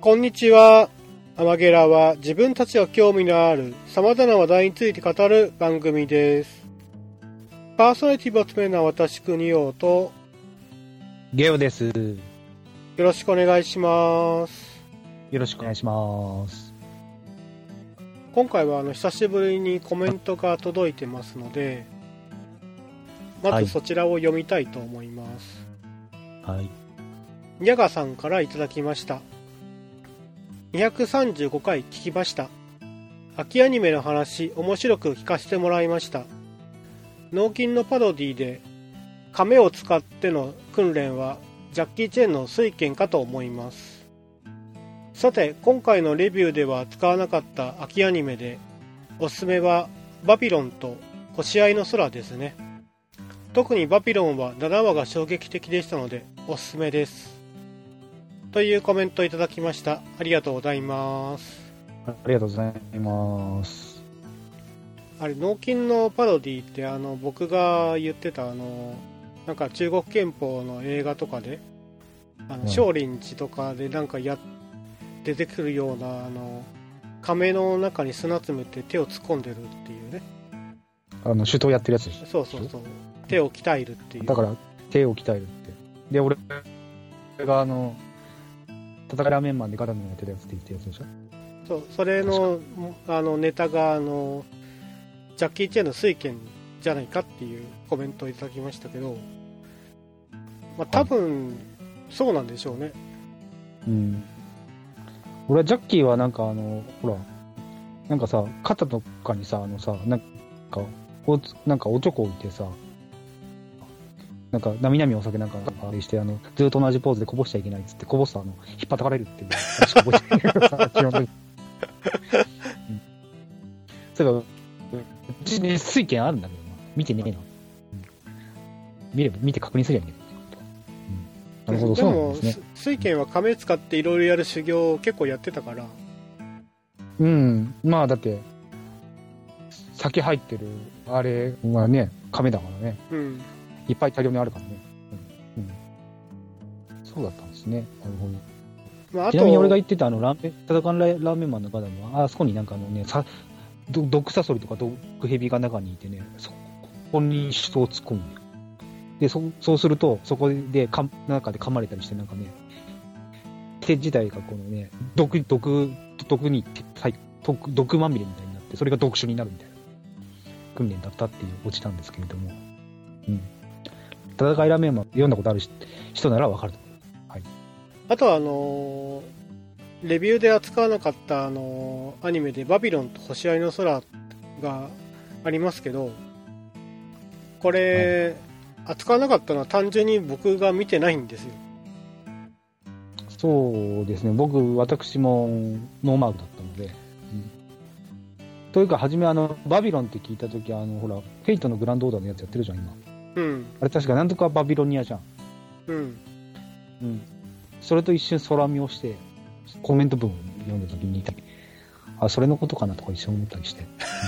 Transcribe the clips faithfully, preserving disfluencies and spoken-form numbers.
こんにちは。アマゲラは自分たちが興味のある様々な話題について語る番組です。パーソナリティバツ目の私クニオとゲオです。よろしくお願いします。 よろしくお願いします。 今回はあの久しぶりにコメントが届いてますので、まずそちらを読みたいと思います。 はい。 ニャガさんからいただきました。にひゃくさんじゅうごかい聞きました。秋アニメの話面白く聞かせてもらいました。脳筋のパロディで亀を使っての訓練はジャッキー・チェンの水拳かと思います。さて今回のレビューでは使わなかった秋アニメでおすすめはバビロンと星合いの空ですね。特にバビロンはななわが衝撃的でしたのでおすすめです。というコメントをいただきました。ありがとうございます。 ありがとうございます。 あれ脳筋のパロディってあの僕が言ってたあのなんか中国拳法の映画とかであの少林寺とかでなんかや出てくるようなあの亀の中に砂詰めて手を突っ込んでるっていうね、 あの手刀やってるやつでしょ。 そうそうそう、手を鍛えるっていう。 だから手を鍛えるってで、俺があの戦いラーメンマンでガダムやってるやつって言ってるやつでしょ。 そう、それのあのネタがあのジャッキー・チェンの水拳じゃないかっていうコメントをいただきましたけど、まあ多分そうなんでしょうね。 うん。俺はジャッキーはなんかあのほらなんかさ肩とかにさあのさなんかおなんかおちょこ置いてさなんかなみなみお酒なんかあれしてあのずっと同じポーズでこぼしちゃいけないっつってこぼすとあの引っ叩かれるっていう話覚えてないけどさ基本的に。うん、そういえばうちに水拳あるんだけどな見てねえな。うん、見れば見て確認すりゃいいんだけど。なるほど、そうなんですね。 でも水拳は亀使っていろいろやる修行を結構やってたから。 うん、まあだって先入ってるあれはね亀だからね。うん。いっぱい大量にあるからね。うん。うん、そうだったんですね。なるほど。まあ、あちなみに俺が言ってたあのラーメン戦うラーメンマンのガダムはあそこになんかあのねさ毒サソリとか毒ヘビが中にいてねそこに人を突っ込むんだよ。で そ, そうするとそこでか中で噛まれたりしてなんかね手自体がこのね毒毒毒に毒毒まみれみたいになってそれが毒種になるみたいな訓練だったっていうオチなんですけれども、うん、戦いラーメンマン読んだことある人ならわかると思う。はい。 あとはあのー、レビューで扱わなかったあのー、アニメでバビロンと星合いの空がありますけど、これ、はい、扱わなかったのは単純に僕が見てないんですよ。 そうですね。僕私もノーマークだったので、うん、というか初めあのバビロンって聞いた時あのほらフェイトのグランドオーダーのやつやってるじゃん今。うん。あれ確かなんとかバビロニアじゃん。うん。うん。それと一瞬空見をしてコメント文を読んだ時にあそれのことかなとか一瞬思ったりして。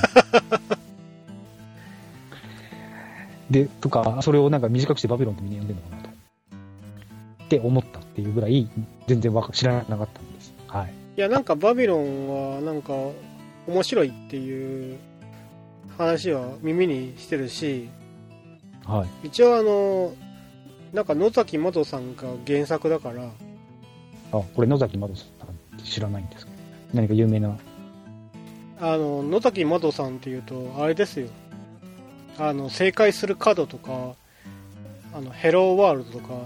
うん、でとかそれをなんか短くしてバビロンってみんな読んでるのかなとって思ったっていうぐらい全然知らなかったんです。はい。 いやなんかバビロンはなんか面白いっていう話は耳にしてるし、はい、一応あのなんか野崎まどさんが原作だから。 あ、これ野崎まどさん知らないんですか。何か有名なあの野崎まどさんっていうとあれですよ、あの正解する角とかあのヘローワールドとか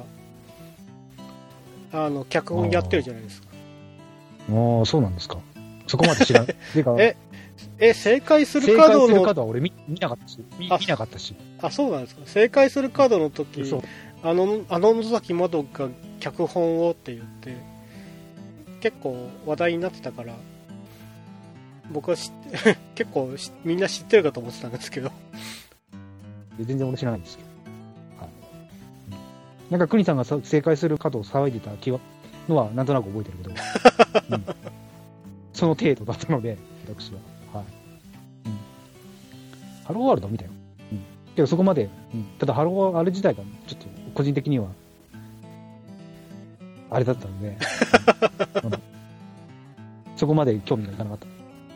あの脚本やってるじゃないですか。 ああ、そうなんですか。そこまで知らない。 え、え、正解する角の。 正解する角は俺 見, 見なかったし見、見なかったし。 あ、そうなんですか。正解する角の時、あの、あの野崎まどが脚本をって言って、結構話題になってたから、僕は知って結構みんな知ってるかと思ってたんですけど。 全然俺知らないんですけど。はい、なんか国さんが正解する角を騒いでた気はのはなんとなく覚えてるけど、うん、その程度だったので私は、はい、うん、ハローワールド見たよ、うん、けどそこまで、うん、ただハローワールドあれ自体がちょっと個人的にはあれだったので、うん、 そこまで興味がいかなかった。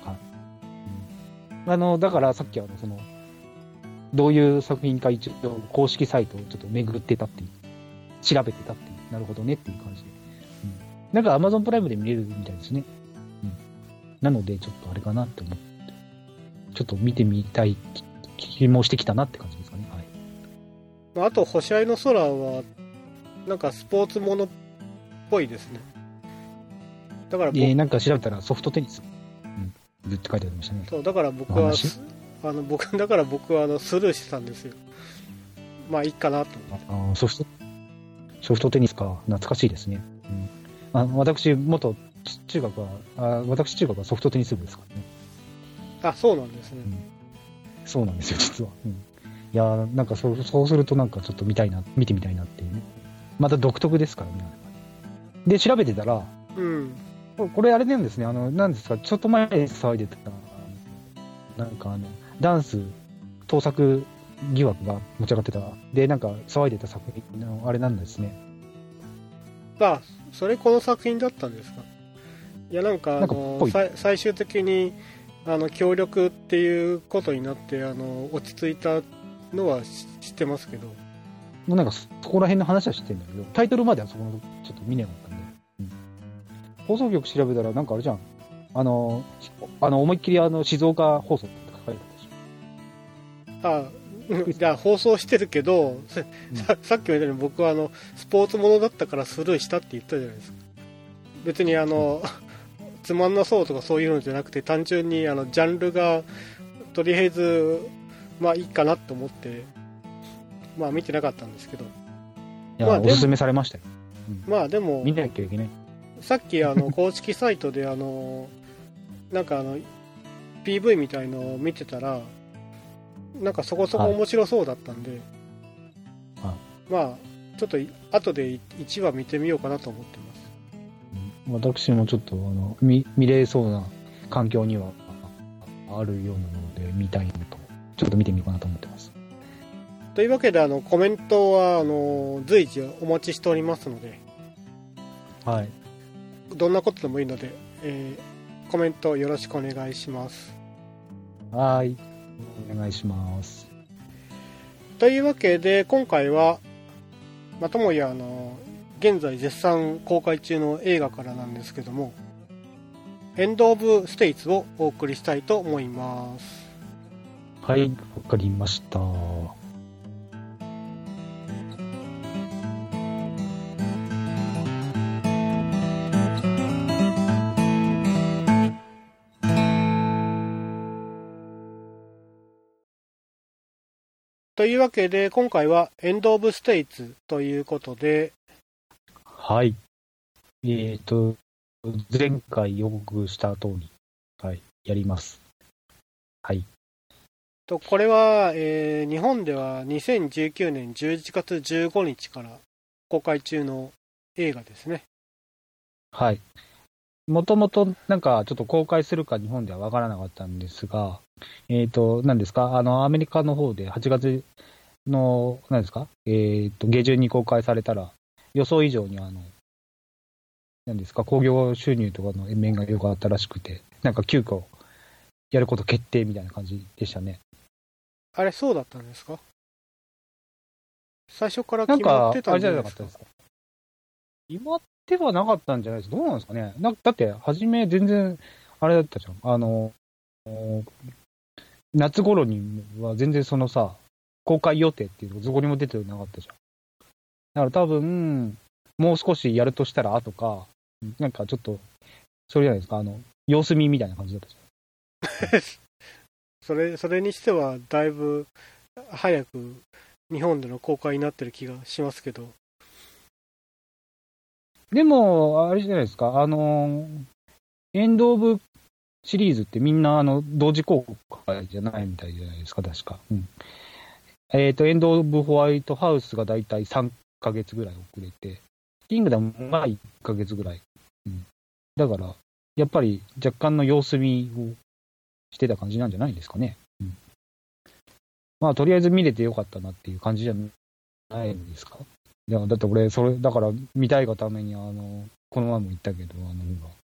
はい。うん、あの、だからさっきあの、その、どういう作品か一応公式サイトをちょっと巡ってたっていう、調べてたっていう、なるほどねっていう感じで。うん、なんか Amazon プライムで見れるみたいですね。うん。なので、ちょっとあれかなって思って、ちょっと見てみたい気もしてきたなって感じですかね。はい。 あと、星合いの空は、なんかスポーツものっぽいですね。だから僕、 えー、なんか調べたらソフトテニス、うん、ずって書いてありましたね。 そう、だから僕は、あの僕だから僕はあのスルーしてたんですよ。まあいいかなと思って。 あ、ソフトソフトテニスか、懐かしいですね。うん、あ、私元中学はあ私中学はソフトテニス部ですからね。 あ、そうなんですね。うん、 そうなんですよ実は。うん、いやなんかそうそうするとなんかちょっと見たいな見てみたいなっていうね。また独特ですからね。で調べてたら、 うん、 これあれなんですね。あのなんですか、ちょっと前に騒いでたなんかあのダンス盗作疑惑が持ち上がってたで、なんか騒いでた作品のあれなんですね。 あ、それこの作品だったんですか。いやなんかあの最終的にあの協力っていうことになってあの落ち着いたのは知ってますけど、もうなんかそこら辺の話は知ってるんだけど、タイトルまではそこのちょっと見なかったんで、うん、放送局調べたらなんかあれじゃん、あのあの思いっきりあの静岡放送って書いてあるでしょ。あじゃあ放送してるけど、うん、さ, さっきも言ったように僕はあのスポーツものだったからスルーしたって言ったじゃないですか。別にあの、うん、つまんなそうとかそういうのじゃなくて、単純にあのジャンルがとりあえずまあいいかなと思ってまあ見てなかったんですけど、 いや、まあ、おすすめされましたよ。 うん、まあでも見なきゃいけない。 さっきあの公式サイトであのなんかあの ピーブイ みたいのを見てたら、なんかそこそこ面白そうだったんで、はい、まあちょっと後でいちわ見てみようかなと思ってます。 私もちょっとあの 見, 見れそうな環境にはあるようなので見たいのと、ちょっと見てみようかなと思ってます。 というわけであのコメントはあの随時お待ちしておりますので、 はい、 どんなことでもいいので、えー、コメントよろしくお願いします。 はい、お願いします。 というわけで今回はまたもやあの現在絶賛公開中の映画からなんですけども、エンド・オブ・ステイツをお送りしたいと思います。 はい、わかりました。 というわけで今回はエンド・オブ・ステイツということで、 はい。えっと、前回予告した通り、はい、やります。はい。 とこれは、えー、日本ではにせんじゅうきゅうねんじゅういちがつじゅうごにちから公開中の映画ですね。 はい。もともとなんかちょっと公開するか日本ではわからなかったんですが、えっと、何ですか、あの、アメリカの方ではちがつの、何ですか、えっと、下旬に公開されたら、予想以上にあの、何ですか、興行収入とかの面が良かったらしくて、なんか急遽やること決定みたいな感じでしたね。 あれ、そうだったんですか？最初から決まってたんじゃないですか？ なんか、あれじゃなかったですか？決まってはなかったんじゃないですか？どうなんですかね。なだって、初め全然、あれだったじゃん。あの、夏頃には全然そのさ、公開予定っていうのがどこにも出てなかったじゃん。だから多分、もう少しやるとしたら後か、なんかちょっと、それじゃないですか、あの、様子見みたいな感じだったじゃん。 それ、それにしては、だいぶ早く日本での公開になってる気がしますけど。 でも、あれじゃないですか、あの、エンド・オブ・シリーズってみんなあの同時公開じゃないみたいじゃないですか、確か。うん、えっと、エンド・オブ・ホワイトハウスがだいたいさんかげつぐらい遅れて、キングダムがいっかげつぐらい。うん、だから、やっぱり若干の様子見をしてた感じなんじゃないですかね。うん、まあ、とりあえず見れてよかったなっていう感じじゃないですか。いやだって俺、それ、だから見たいがために、あの、この前も言ったけど、あの、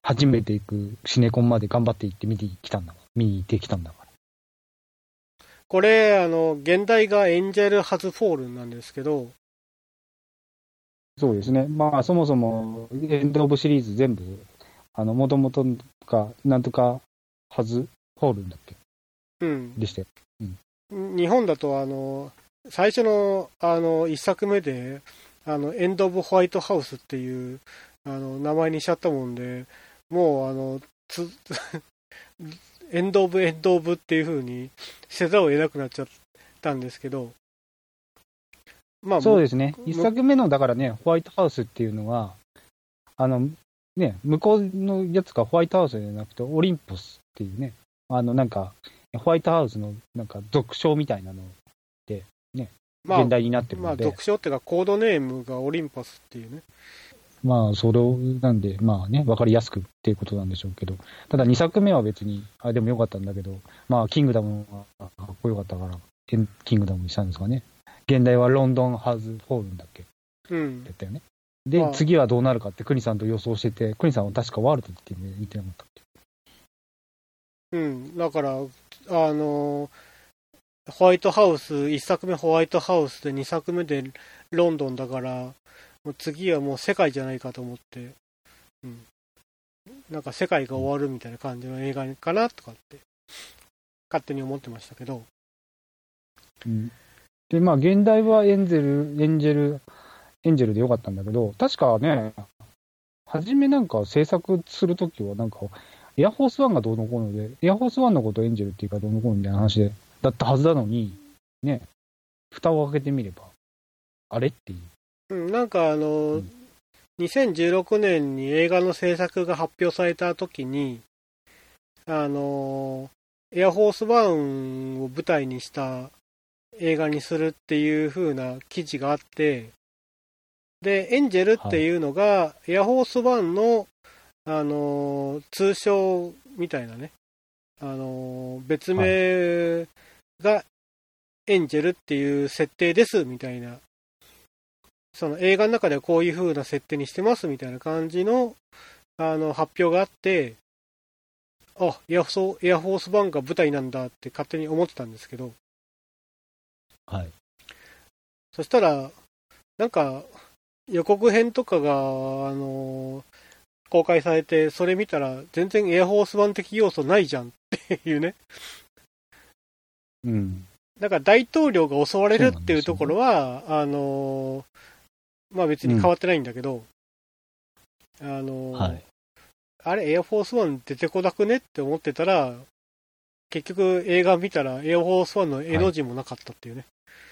初めて行くシネコンまで頑張って行って見てきたんだ見に行ってきたんだから。 これ、あの、現代がエンジェル・ハズ・フォールンなんですけど、 そうですね。まあ、そもそも、エンド・オブ・シリーズ全部、あの、もともとか、なんとか、ハズ・フォールンだっけうん。 でしたよ。 うん。日本だと、あの、最初の、あの、一作目で、あの、エンド・オブ・ホワイト・ハウスっていう、あの、名前にしちゃったもんで、もう、あの、つ、エンド・オブ・エンド・オブっていう風にせざるを得なくなっちゃったんですけど、 まあ、そうですね。一作目の、だからね、ホワイトハウスっていうのは、あの、ね、向こうのやつがホワイトハウスじゃなくて、オリンポスっていうね、あの、なんか、ホワイトハウスの、なんか、俗称みたいなので、ね、まあ、現代になってるので。 まあ、俗称っていうか、コードネームがオリンポスっていうね。 まあ、それを、なんで、まあね、わかりやすくっていうことなんでしょうけど、ただにさくめは別に、あ、でもよかったんだけど、まあ、キングダムはかっこよかったから、キングダムにしたんですかね。現代はロンドンハズフォールンだっけ、 うん、 やったよね。で、まあ、次はどうなるかってクニさんと予想してて、クニさんは確かワールドって言ってなかったっけ。 うん、だから、あの、ホワイトハウス、いっさくめホワイトハウスでにさくめでロンドンだから、もう次はもう世界じゃないかと思って、うん、なんか世界が終わるみたいな感じの映画かなとかって勝手に思ってましたけど、 うん、でまあ現代はエンゼルエンジェルエンジェルでよかったんだけど、確かね、初めなんか制作するときはなんかエアフォースワンがどうのこうので、エアフォースワンのことをエンジェルっていうかどうのこうのみたいな話でだったはずなのにね、蓋を開けてみればあれっていう。 うん、なんかあの、うん、にせんじゅうろくねんに映画の制作が発表された時に、あのエアフォースワンを舞台にした映画にするっていう風な記事があって、でエンジェルっていうのが、はい、エアフォースワンの、あの通称みたいなね、あの別名がエンジェルっていう設定ですみたいな、その映画の中ではこういう風な設定にしてますみたいな感じの、あの発表があって、あ、エアフォースワンが舞台なんだって勝手に思ってたんですけど、 はい。 そしたら、なんか予告編とかが、あの公開されて、それ見たら全然エアフォースワン的要素ないじゃんっていうね。 うん。 だから大統領が襲われるっていうところは、ね、あのまあ別に変わってないんだけど、うん、あの、はい、あれエアフォースワン出てこなくねって思ってたら、結局映画見たらエアフォースワンの絵の字もなかったっていうね。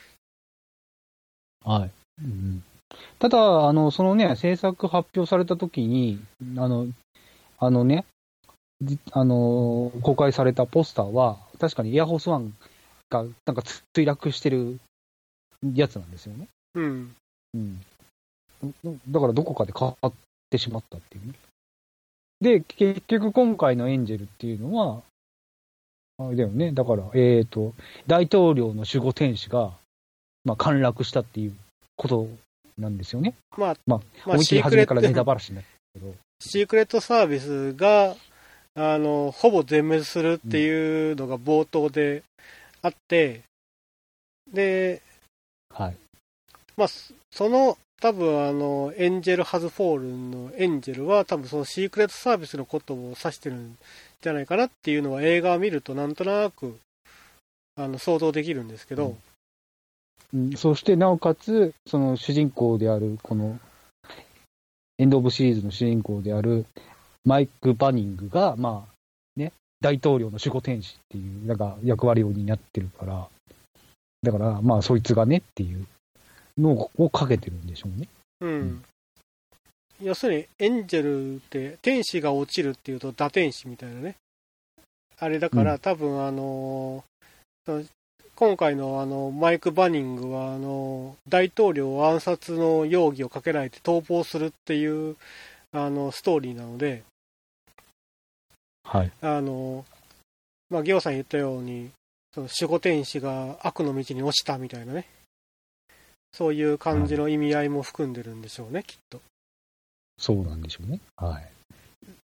はい。はい、うん、ただ、あの、そのね、制作発表された時に、あの、あのね、あの、公開されたポスターは、確かにエアフォースワンがなんか墜落してるやつなんですよね。 うん。 うん。だからどこかで変わってしまったっていうね。で、結局今回のエンジェルっていうのは、あれだよね。だから、えっと、大統領の守護天使が、まあ、陥落したっていうことなんですよね。 まあ、 まあ、まあ、思い切り初めからネタばらしになったけど。 シークレットサービスが、あの、ほぼ全滅するっていうのが冒頭であって、うん、で、 はい。 まあ、その、多分あの、エンジェル・ハズ・フォールンのエンジェルは多分そのシークレットサービスのことを指してるんじゃないかなっていうのは映画を見るとなんとなくあの想像できるんですけど、 うんうん、そしてなおかつその主人公であるこのエンド・オブ・シリーズの主人公であるマイク・バニングがまあね大統領の守護天使っていうなんか役割を担ってるからだからまあそいつがねっていうのをかけてるんでしょうね。 うん。うん、要するにエンジェルって天使が落ちるっていうと堕天使みたいなね。あれだから、うん、多分あの今回のあのマイク・バニングはあの大統領暗殺の容疑をかけられて逃亡するっていうあのストーリーなので、 はい。 あのまあギオさん言ったようにその守護天使が悪の道に落ちたみたいなね。そういう感じの意味合いも含んでるんでしょうね、はい、きっと。 そうなんでしょうね。はい。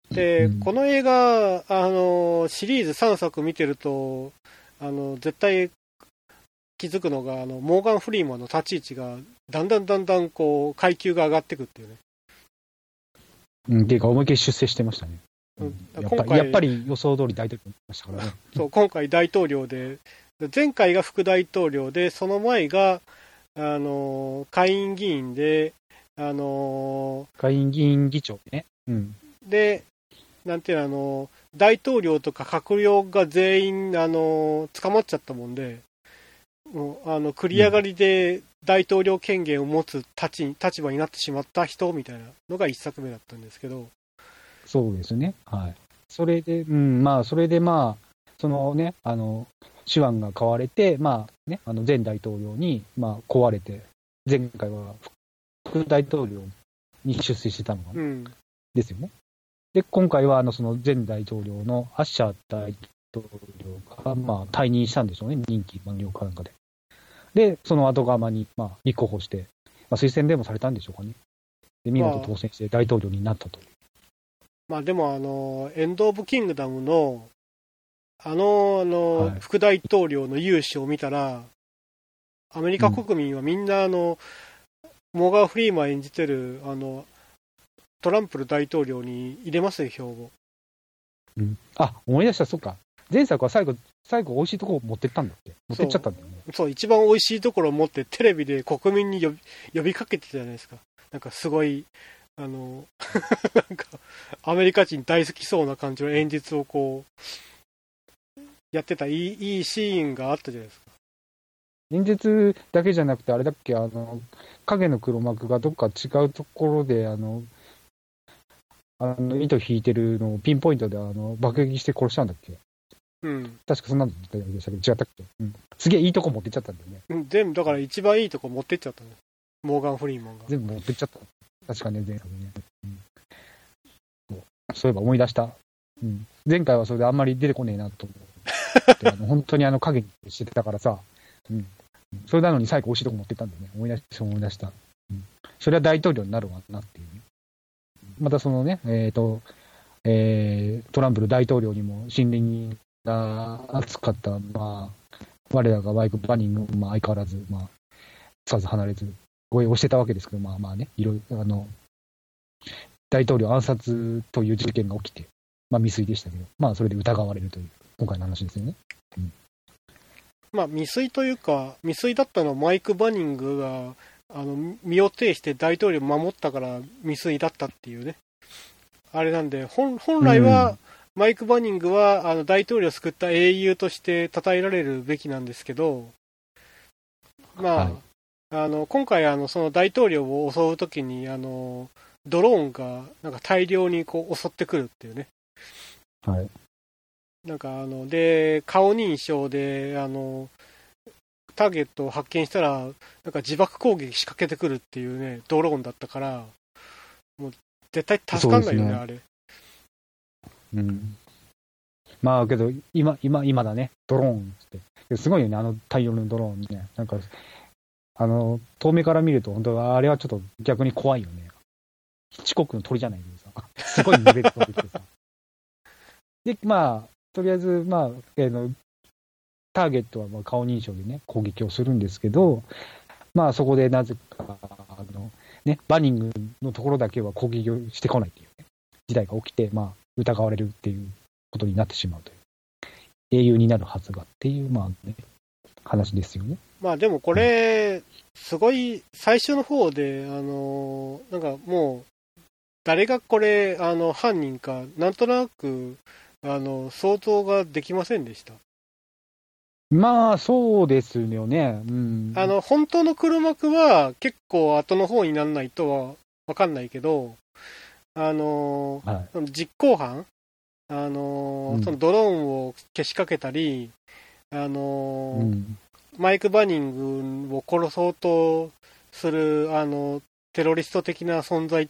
で、 うん、 この映画、あの、シリーズさんさく見てると、あの、絶対気づくのが、あの、モーガン・フリーマンの立ち位置が、だんだんだんだん、こう、階級が上がっていくっていうね。 うん、っていうか、思いっきり出世してましたね。うん、やっぱり、やっぱり予想通り大統領になりましたからね。 そう、今回大統領で、前回が副大統領で、その前が、あの、下院議員で、あの、 下院議員議長ね。うん。 で、なんていうの、あの、大統領とか閣僚が全員、あの、捕まっちゃったもんで、もう、あの、繰り上がりで大統領権限を持つ立ち、立場になってしまった人みたいなのが一作目だったんですけど。 そうですね。はい。それで、うん、まあ、それでまあ、そのね、あの、手腕が買われて、まあね、あの前大統領に、まあ、壊れて、前回は副大統領に出世してたのかな、うん、ですよね。で、今回はあのその前大統領のアッシャー大統領が、まあ、退任したんでしょうね、任期満了かなんかで。で、その後釜に、まあ、立候補して、まあ、推薦でもされたんでしょうかね。で、見事当選して大統領になったという。 まあ、まあ、でも、あの、エンド・オブ・キングダムの、あの、あの、はい、副大統領の勇姿を見たら、アメリカ国民はみんな、あの、うん、モーガン・フリーマン演じてる、あの、トランプ大統領に入れますよ、票を。 うん、あ、思い出した、そっか。前作は最後、最後、美味しいところ持ってったんだって。持ってっちゃったんだよね。 そう、そう一番美味しいところを持って、テレビで国民に呼び、呼びかけてたじゃないですか。なんかすごい、あの、なんか、アメリカ人大好きそうな感じの演説をこう、やってたいい、いいシーンがあったじゃないですか。 演説だけじゃなくて、あれだっけ、あの、影の黒幕がどっか違うところで、あの、あの糸引いてるのをピンポイントであの爆撃して殺したんだっけ。 うん。 確かそんなの言ったでしたけど、違ったっけ。うん。すげえいいとこ持ってっちゃったんだよね。 うん、全部、だから一番いいとこ持ってっちゃったね。モーガン・フリーマンが。 全部持ってっちゃった。確かね、前作ね。うん、そう。そういえば思い出した。うん。前回はそれであんまり出てこねえなと思って、あの本当にあの影にしてたからさ、うん。それなのに最後美味しいとこ持ってったんだよね。思い出し、思い出した。うん。それは大統領になるわなっていうね。またそのね、えっ、ー、と、えー、トランプの大統領にも信任が厚かった、まあ、我らがマイク・バニング、まあ、相変わらず、まあ、つかず離れず、護衛をしてたわけですけど、まあまあね、いろいろ、あの、大統領暗殺という事件が起きて、まあ未遂でしたけど、まあそれで疑われるという、今回の話ですよね。うん、 まあ未遂というか、未遂だったのはマイク・バニングが、あの身を挺して大統領を守ったから未遂だったっていうね、あれなんで、本, 本来はマイク・バニングはあの大統領を救った英雄として称えられるべきなんですけど、まあ、はい、あの今回あの、その大統領を襲うときにあの、ドローンがなんか大量にこう襲ってくるっていうね。 はい。 なんかあので顔認証であのターゲットを発見したら、なんか自爆攻撃仕掛けてくるっていうね、ドローンだったから、もう絶対助かんないよね、ねあれ。 うん。まあけど、今、今、今だね、ドローンって。すごいよね、あの大量のドローンね。なんか、あの、遠目から見ると、本当はあれはちょっと逆に怖いよね。四国の鳥じゃないけどさ、すごいレベル飛んできてさ。で、まあ、とりあえず、まあ、えー、のターゲットはまあ顔認証でね、攻撃をするんですけど、まあそこでなぜか、あの、ね、バニングのところだけは攻撃をしてこないっていうね、事態が起きて、まあ疑われるっていうことになってしまうという。英雄になるはずがっていう、まあね、話ですよね。 まあでもこれ、すごい最初の方で、あの、なんかもう、誰がこれ、あの、犯人か、なんとなく、あの、想像ができませんでした。 まあ、そうですよね。うん。 あの、本当の黒幕は結構後の方にならないとはわかんないけど、あの、はい、その実行犯、あの、うん、そのドローンをけしかけたり、あの、うん、マイク・バニングを殺そうとする、あの、テロリスト的な存在って、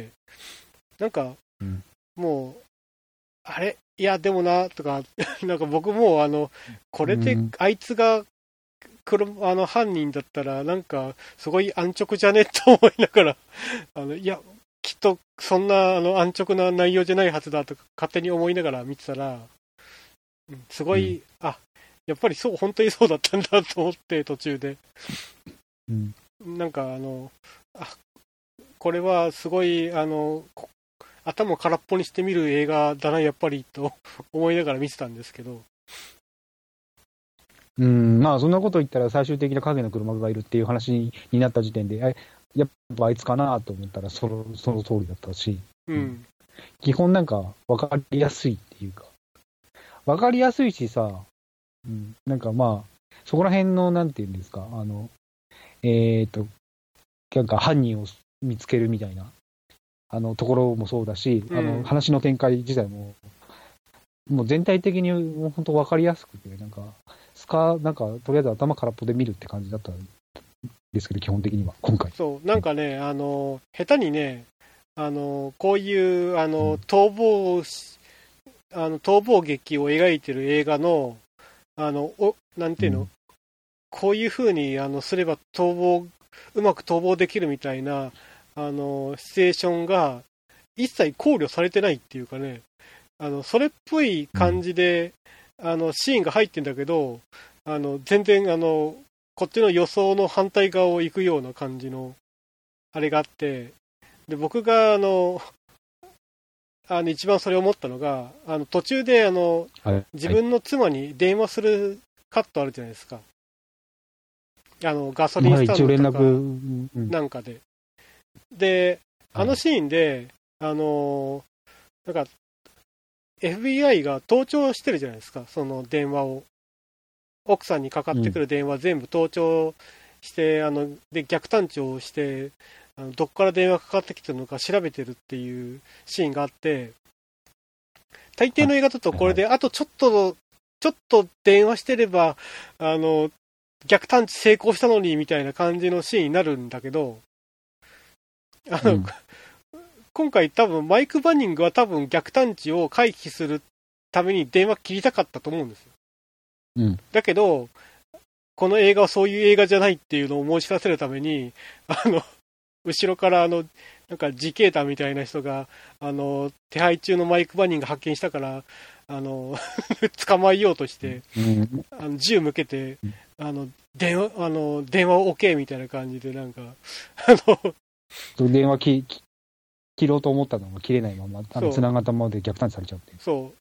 なんか、うん、もう、あれいや、でもな、とか、なんか僕も、あの、これで、あいつが、黒、あの、犯人だったら、なんか、すごい安直じゃねと思いながら、あの、いや、 きっとそんなあの安直な内容じゃないはずだと勝手に思いながら見てたら、すごい、うん、あ、やっぱりそう、本当にそうだったんだと思って途中で。うん、なんかあの、あ、これはすごい、あの、頭を空っぽにして見る映画だな、やっぱり、と思いながら見てたんですけど。 うん、まあそんなこと言ったら最終的な影の車がいるっていう話になった時点で、やっぱあいつかなと思ったらその、その通りだったし、うん、基本なんか分かりやすいっていうか、分かりやすいしさ、うん、なんかまあ、そこら辺の、なんていうんですか、あの、えっと、なんか犯人を見つけるみたいな、あの、ところもそうだし、うん、あの、話の展開自体も、もう全体的にもう本当分かりやすくて、なんか、スカなんか、とりあえず頭空っぽで見るって感じだったんですけど、基本的には、今回。 そう、なんかね、あの、下手にね、あの、こういう、あの、逃亡、あの、逃亡劇を描いてる映画の、あの、お、なんていうの、うん、こういう風に、あの、すれば逃亡、うまく逃亡できるみたいな、あの、シチュエーションが、一切考慮されてないっていうかね、あの、それっぽい感じで、うん、あの、シーンが入ってんだけど、あの、全然、あの、こっちの予想の反対側を行くような感じの、あれがあって、で、僕が、あの、あの、一番それを思ったのが、あの、途中で、あの、はい、自分の妻に電話するカットあるじゃないですか。あの、ガソリンスタンドとか、なんかで。で、あのシーンで、あの、なんか、エフビーアイ が盗聴してるじゃないですか、その電話を。奥さんにかかってくる電話全部盗聴して、うん、あの、で、逆探知をして、あのどっから電話かかってきてるのか調べてるっていうシーンがあって、大抵の映画だとこれで、あとちょっと、ちょっと電話してれば、あの、逆探知成功したのにみたいな感じのシーンになるんだけど、あの、うん、今回多分マイク・バニングは多分逆探知を回避するために電話切りたかったと思うんですよ。うん、だけど、この映画はそういう映画じゃないっていうのを申し出せるために、あの、後ろからあの、なんか自警団みたいな人が、あの、手配中のマイク・バニング発見したから、あの、捕まえようとして、うん、あの銃向けて、あの、電話、あの、電話 OK みたいな感じで、なんか、あの、電話き切ろうと思ったのが切れないまま、あの、繋がったままで逆探知されちゃうって。 そう。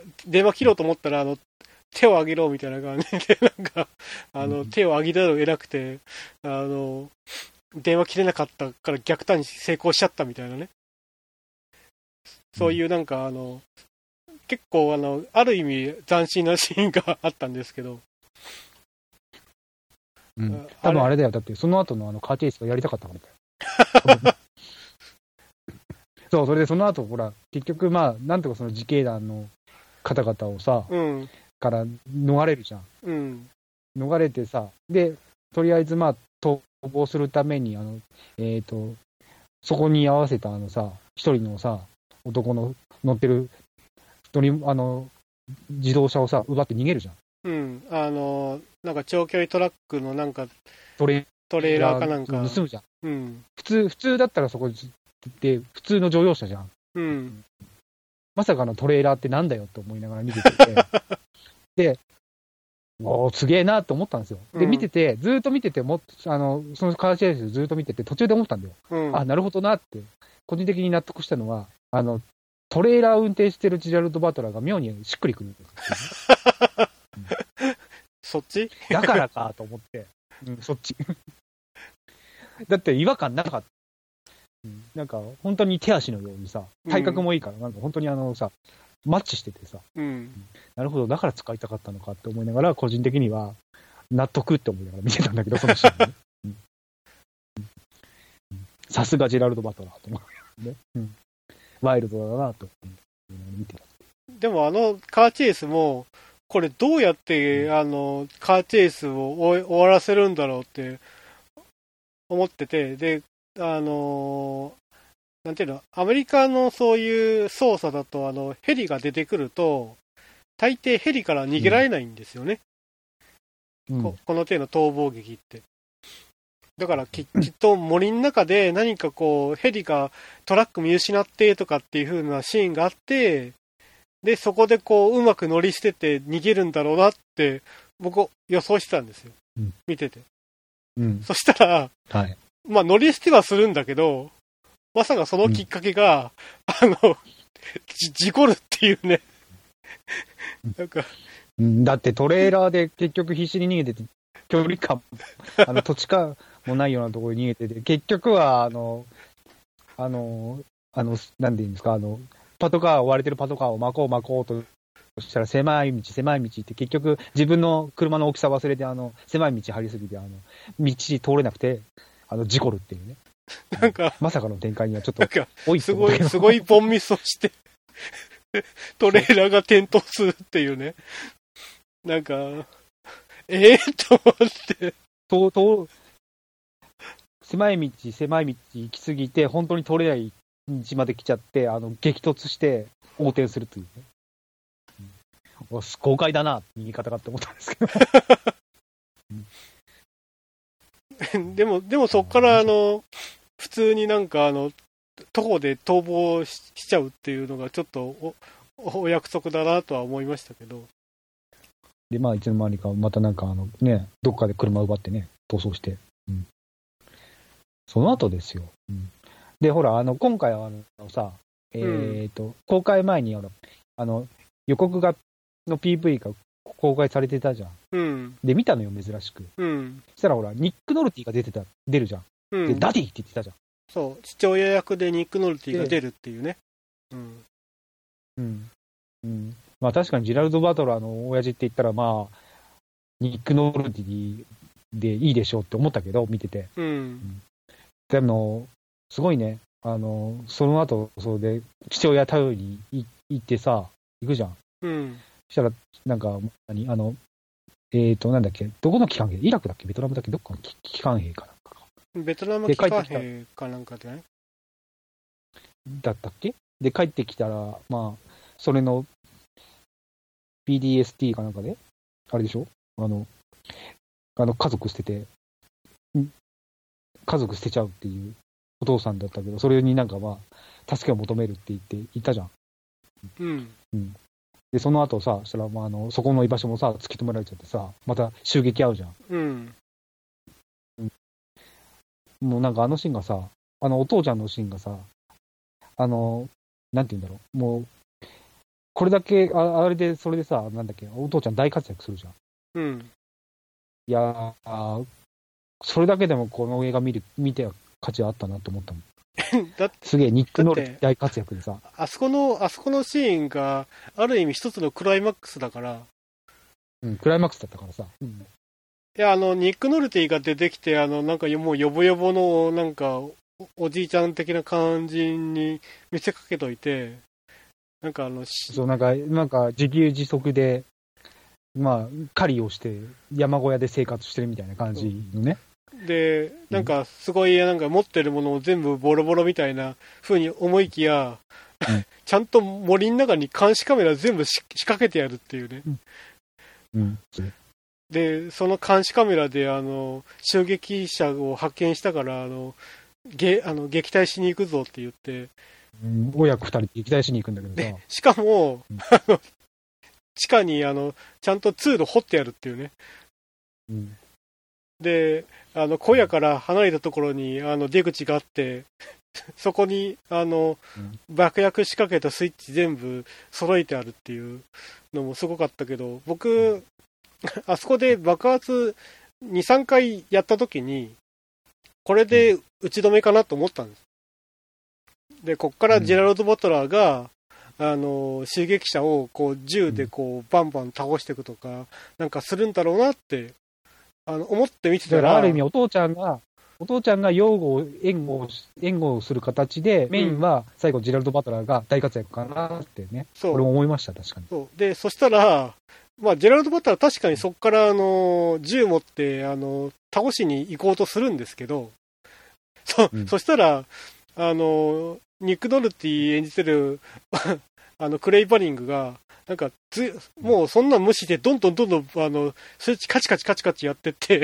電話切ろうと思ったら、あの、手を上げろみたいな感じで、なんか、あの、うん、手を上げざるを得なくて、あの、電話切れなかったから逆探知成功しちゃったみたいなね。そういうなんか、あの、結構、あの、ある意味斬新なシーンがあったんですけど。 うん。多分あれだよ。だって、その後のあの、カーチェイスがやりたかったからだよ。そう、それでその後、ほら、結局、まあ、なんとかその自警団の方々をさ、うん、から逃れるじゃん。うん。逃れてさ、で、とりあえず、まあ、逃亡するために、あの、えっと、そこに合わせた、あのさ、一人のさ、男の乗ってる、乗り、あの、自動車をさ、奪って逃げるじゃん。 うん。あの、なんか長距離トラックのなんか、トレトレーラーかなんか。 盗むじゃん。 うん。 普通、普通だったらそこで、普通の乗用車じゃん。 うん。 まさかのトレーラーってなんだよって思いながら見てて。で、おー、すげえなって思ったんですよ。で、見てて、ずーっと見てても、あの、そのカーチェイスずーっと見てて、途中で思ったんだよ。うん、あ、なるほどなって、個人的に納得したのは、あの、トレーラー運転してるジェラルド・バトラーが妙にしっくりくるんですよ、 うん。そっちだからかと思って。うん、そっち。だって違和感なかった。うん、なんか、本当に手足のようにさ、体格もいいから、うん、なんか本当にあのさ、マッチしててさ、 うん、 なるほど、だから使いたかったのかって思いながら、個人的には納得って思いながら見てたんだけど、そのシーンね。さすがジェラルド・バトラーと思う、ね、うん。ワイルドだなと見てた。 でもあのカーチェイスも、これどうやって、うん、あのカーチェイスを終わらせるんだろうって思ってて、で、あのなんていうの、アメリカのそういう操作だと、あの、ヘリが出てくると、大抵ヘリから逃げられないんですよね。うん、こ, この手の逃亡劇って。 だからき、きっと森の中で何かこう、ヘリがトラック見失ってとかっていう風なシーンがあって、で、そこでこう、うまく乗り捨てて逃げるんだろうなって、僕予想してたんですよ。うん、見てて。うん。そしたら、はい。まあ乗り捨てはするんだけど、まさかそのきっかけが、うん、あの、じ、事故るっていうね。なんか。 だってトレーラーで結局必死に逃げてて、距離感、あの土地かもないようなところに逃げてて、結局は、あの、あの、あの、なんて言うんですか、あの、パトカー、追われてるパトカーを巻こう巻こうとしたら狭い道、狭い道って結局自分の車の大きさ忘れて、あの、狭い道張りすぎて、あの、道通れなくて、あの、事故るっていうね。 なんか、 まさかの展開にはちょっと多いすごい、すごいボンミスをして、トレーラーが転倒するっていうね。なんか、ええー、と思って。 と、と、狭い道、狭い道行き過ぎて、本当に通れない道まで来ちゃって、あの、激突して横転するというね。うん、豪快だな、言い方がって思ったんですけど。 うん、でも、でもそっからあの、普通になんかあの、徒歩で逃亡 し, しちゃうっていうのがちょっと お, お約束だなとは思いましたけど。 で、まあ、いつの間にか、またなんかあの、ね、どっかで車奪ってね、逃走して。うん、その後ですよ。うん、で、ほら、あの、今回はあのさ、えっ、ー、と、うん、公開前に、あの、あの予告が、の ピーブイ が公開されてたじゃん。うん、で、見たのよ、珍しく。うん、そしたらほら、ニック・ノルティが出てた、出るじゃん。うん、で、ダディって言ってたじゃん。 そう、父親役でニック・ノルティが出るっていうね。うん。 うん。うん。まあ確かにジェラルド・バトラーの親父って言ったら、まあ、ニック・ノルティでいいでしょうって思ったけど、見てて。うん。うん、でも、すごいね。あの、その後、それで、父親頼りに行ってさ、行くじゃん。うん。そしたら、なんか、何、あの、えっと、なんだっけ、どこの機関兵イラクだっけベトナムだっけどっかの機関兵かな。 ベトナム機関兵かなんかでね。 だったっけで、帰ってきたら、まあ、それの ピーディーエスティー かなんかで、あれでしょあの、あの家族捨てて、家族捨てちゃうっていうお父さんだったけど、それになんかまあ、助けを求めるって言って、言ったじゃん。うん。うん。で、その後さ、したら、まあ、あの、そこの居場所もさ、突き止められちゃってさ、また襲撃合うじゃん。うん。もうなんかあのシーンがさ、あのお父ちゃんのシーンがさ、あの、なんて言うんだろう、もう、これだけ、あ, あれで、それでさ、なんだっけ、お父ちゃん大活躍するじゃん。うん。いやー、それだけでもこの映画見る、見て価値あったなと思ったもん。だってすげえ、ニック・ノル大活躍でさ。 あそこの、あそこのシーンが、ある意味一つのクライマックスだから。 うん、クライマックスだったからさ。うん、 いや、あの、ニック・ノルティが出てきて、あの、なんかもうヨボヨボの、なんかお、おじいちゃん的な感じに見せかけといて、なんかあの、 そう、なんか、なんか自給自足で、まあ、狩りをして、山小屋で生活してるみたいな感じのね。 で、なんか、すごい、なんか持ってるものを全部ボロボロみたいな風に思いきや、うん、ちゃんと森の中に監視カメラ全部仕掛けてやるっていうね。うん。うんで、その監視カメラで、あの、襲撃者を発見したから、あの、げあの撃退しに行くぞって言って、 うん、親子二人で撃退しに行くんだけどさ。 しかも、うん、あの、地下に、あの、ちゃんと通路掘ってやるっていうね。うん、で、あの、小屋から離れたところに、あの、出口があって、そこに、あの、うん、爆薬仕掛けたスイッチ全部揃えてあるっていうのもすごかったけど、僕、うんあそこで爆発に、さんかいやったときに、これで打ち止めかなと思ったんです。で、こっからジェラルド・バトラーが、うん、あの、襲撃者をこう銃でこうバンバン倒していくとか、なんかするんだろうなって、あの、思って見てたら。 だからある意味お父ちゃんが、お父ちゃんが擁護、援護、援護する形で、メインは最後ジェラルド・バトラーが大活躍かなってね。そう。俺も思いました、確かに。 そう。で、そしたら、まあ、ジェラルド・バトラー確かにそこから、あの、銃持って、あの、倒しに行こうとするんですけど、そ、うん、そしたら、あの、ニック・ノルティ演じてる、あの、クレイ・バリングが、なんかつ、もうそんな無視で、どんどんどんどん、あの、スイッチカチカチカチカチやってって、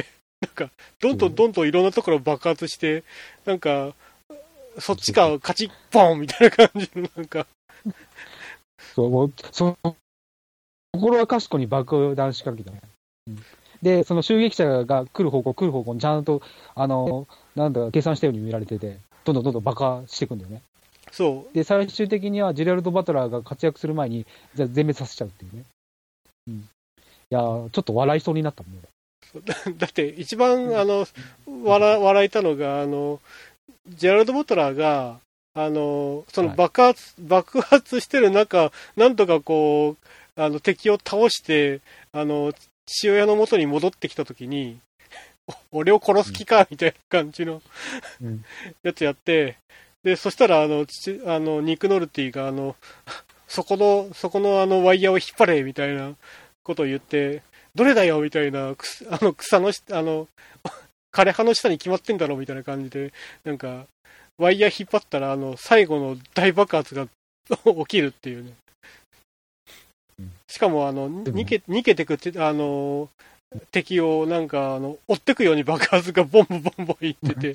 なんか、どんどんどんどんいろんなところ爆発して、なんか、そっちか、カチッ、ポンみたいな感じの、なんか。 そう、もう、その、心はかしこに爆弾仕掛けたね。うん、で、その襲撃者が来る方向、来る方向にちゃんと、あの、なんだ、計算したように見られてて、どんどんどんどん爆破していくんだよね。 そう。 で、最終的にはジェラルド・バトラーが活躍する前に、じゃ全滅させちゃうっていうね。うん。いやー、ちょっと笑いそうになったもんね。 だ, だって、一番、あの、笑、笑えたのが、あの、ジェラルド・バトラーが、あの、その爆発、はい、爆発してる中、なんとかこう、あの、敵を倒して、あの、父親の元に戻ってきたときに、俺を殺す気か、みたいな感じの、うん、やつやって、で、そしたら、あの、父、あの、ニック・ノルティが、あの、そこの、そこのあの、ワイヤーを引っ張れ、みたいなことを言って、どれだよ、みたいな、あの、草の、あの、枯葉の下に決まってんだろ、みたいな感じで、なんか、ワイヤー引っ張ったら、あの、最後の大爆発が起きるっていうね。しかも、あの、逃げ、逃げてくって、あの、敵をなんか、あの、追ってくように爆発がボンボンボンボンいってて。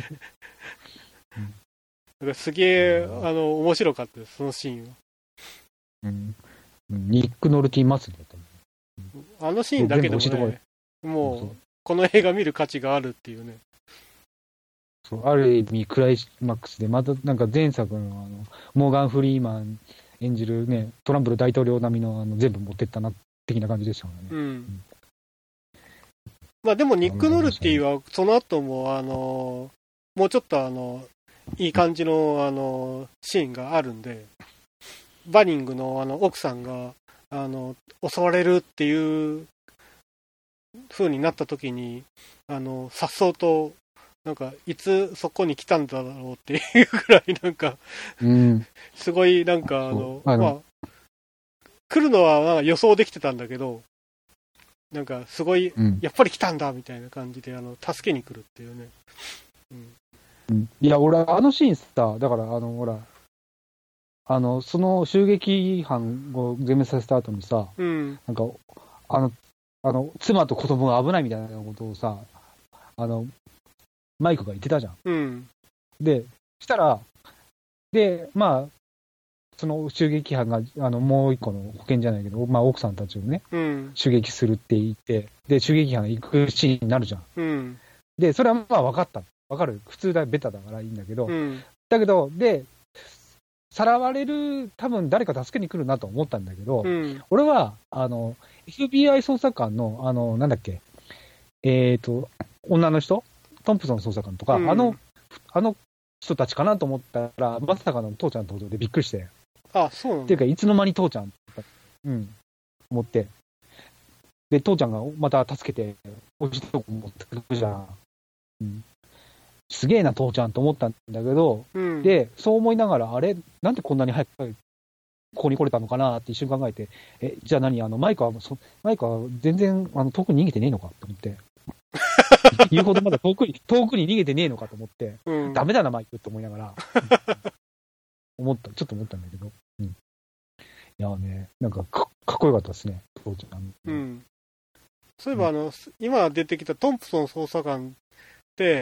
なんかすげえ、あの、面白かったです、そのシーンは。 うん。ニック・ノルティ祭りだった。 あのシーンだけでもね、もう、この映画見る価値があるっていうね。 そう、ある意味クライマックスで、またなんか前作のあの、モーガン・フリーマン演じるね、トランプル大統領並みのあの全部持ってったな、的な感じでしたからね。うん。うん、 まあでもニック・ノルティは、その後も、あの、もうちょっとあの、いい感じの、あの、シーンがあるんで、バニングのあの、奥さんが、あの、襲われるっていう風になった時に、あの、さっそうと、なんか、いつそこに来たんだろうっていうぐらい、なんか、うん、すごい、なんか、あの、あのまあ、来るのはなんか予想できてたんだけど、なんか、すごい、うん、やっぱり来たんだみたいな感じで、あの、助けに来るっていうね。 うんうん、いや、俺、あのシーンさ、だから、あの、ほら、あの、その襲撃犯を全滅させた後にさ、うん、なんか、あの、あの、妻と子供が危ないみたいなことをさ、あの、マイクが言ってたじゃん。うん、で、したら、で、まあ、その襲撃犯が、あの、もう一個の保険じゃないけど、まあ、奥さんたちをね、うん、襲撃するって言って、で、襲撃犯が行くシーンになるじゃん。うん、で、それはまあ分かった。分かる。普通だ、ベタだからいいんだけど、うん、だけど、で、さらわれる、多分誰か助けに来るなと思ったんだけど、うん、俺は、あの、エフビーアイ 捜査官の、あの、なんだっけ、えっと、女の人トンプソン捜査官とか、うん、あの、あの人たちかなと思ったら、まさかの父ちゃん登場でびっくりして。 あ、そうなんだ。 っていうか、いつの間に父ちゃん、うん、思って。で、父ちゃんがまた助けて、おじとこ持ってくるじゃん。うん、すげえな、父ちゃんと思ったんだけど、うん、で、そう思いながら、あれ、なんでこんなに早くここに来れたのかなって一瞬考えて、え、じゃあ何、あの、マイクは、マイクは全然、あの、遠くに逃げてねえのかと思って。言うほどまだ遠くに、遠くに逃げてねえのかと思って、うん、ダメだな、マイクって思いながら、思った、ちょっと思ったんだけど、うん。いやね、なんかか、かっこよかったですね、父ちゃん。 うん。そういえば、あの、うん、今出てきたトンプソン捜査官って、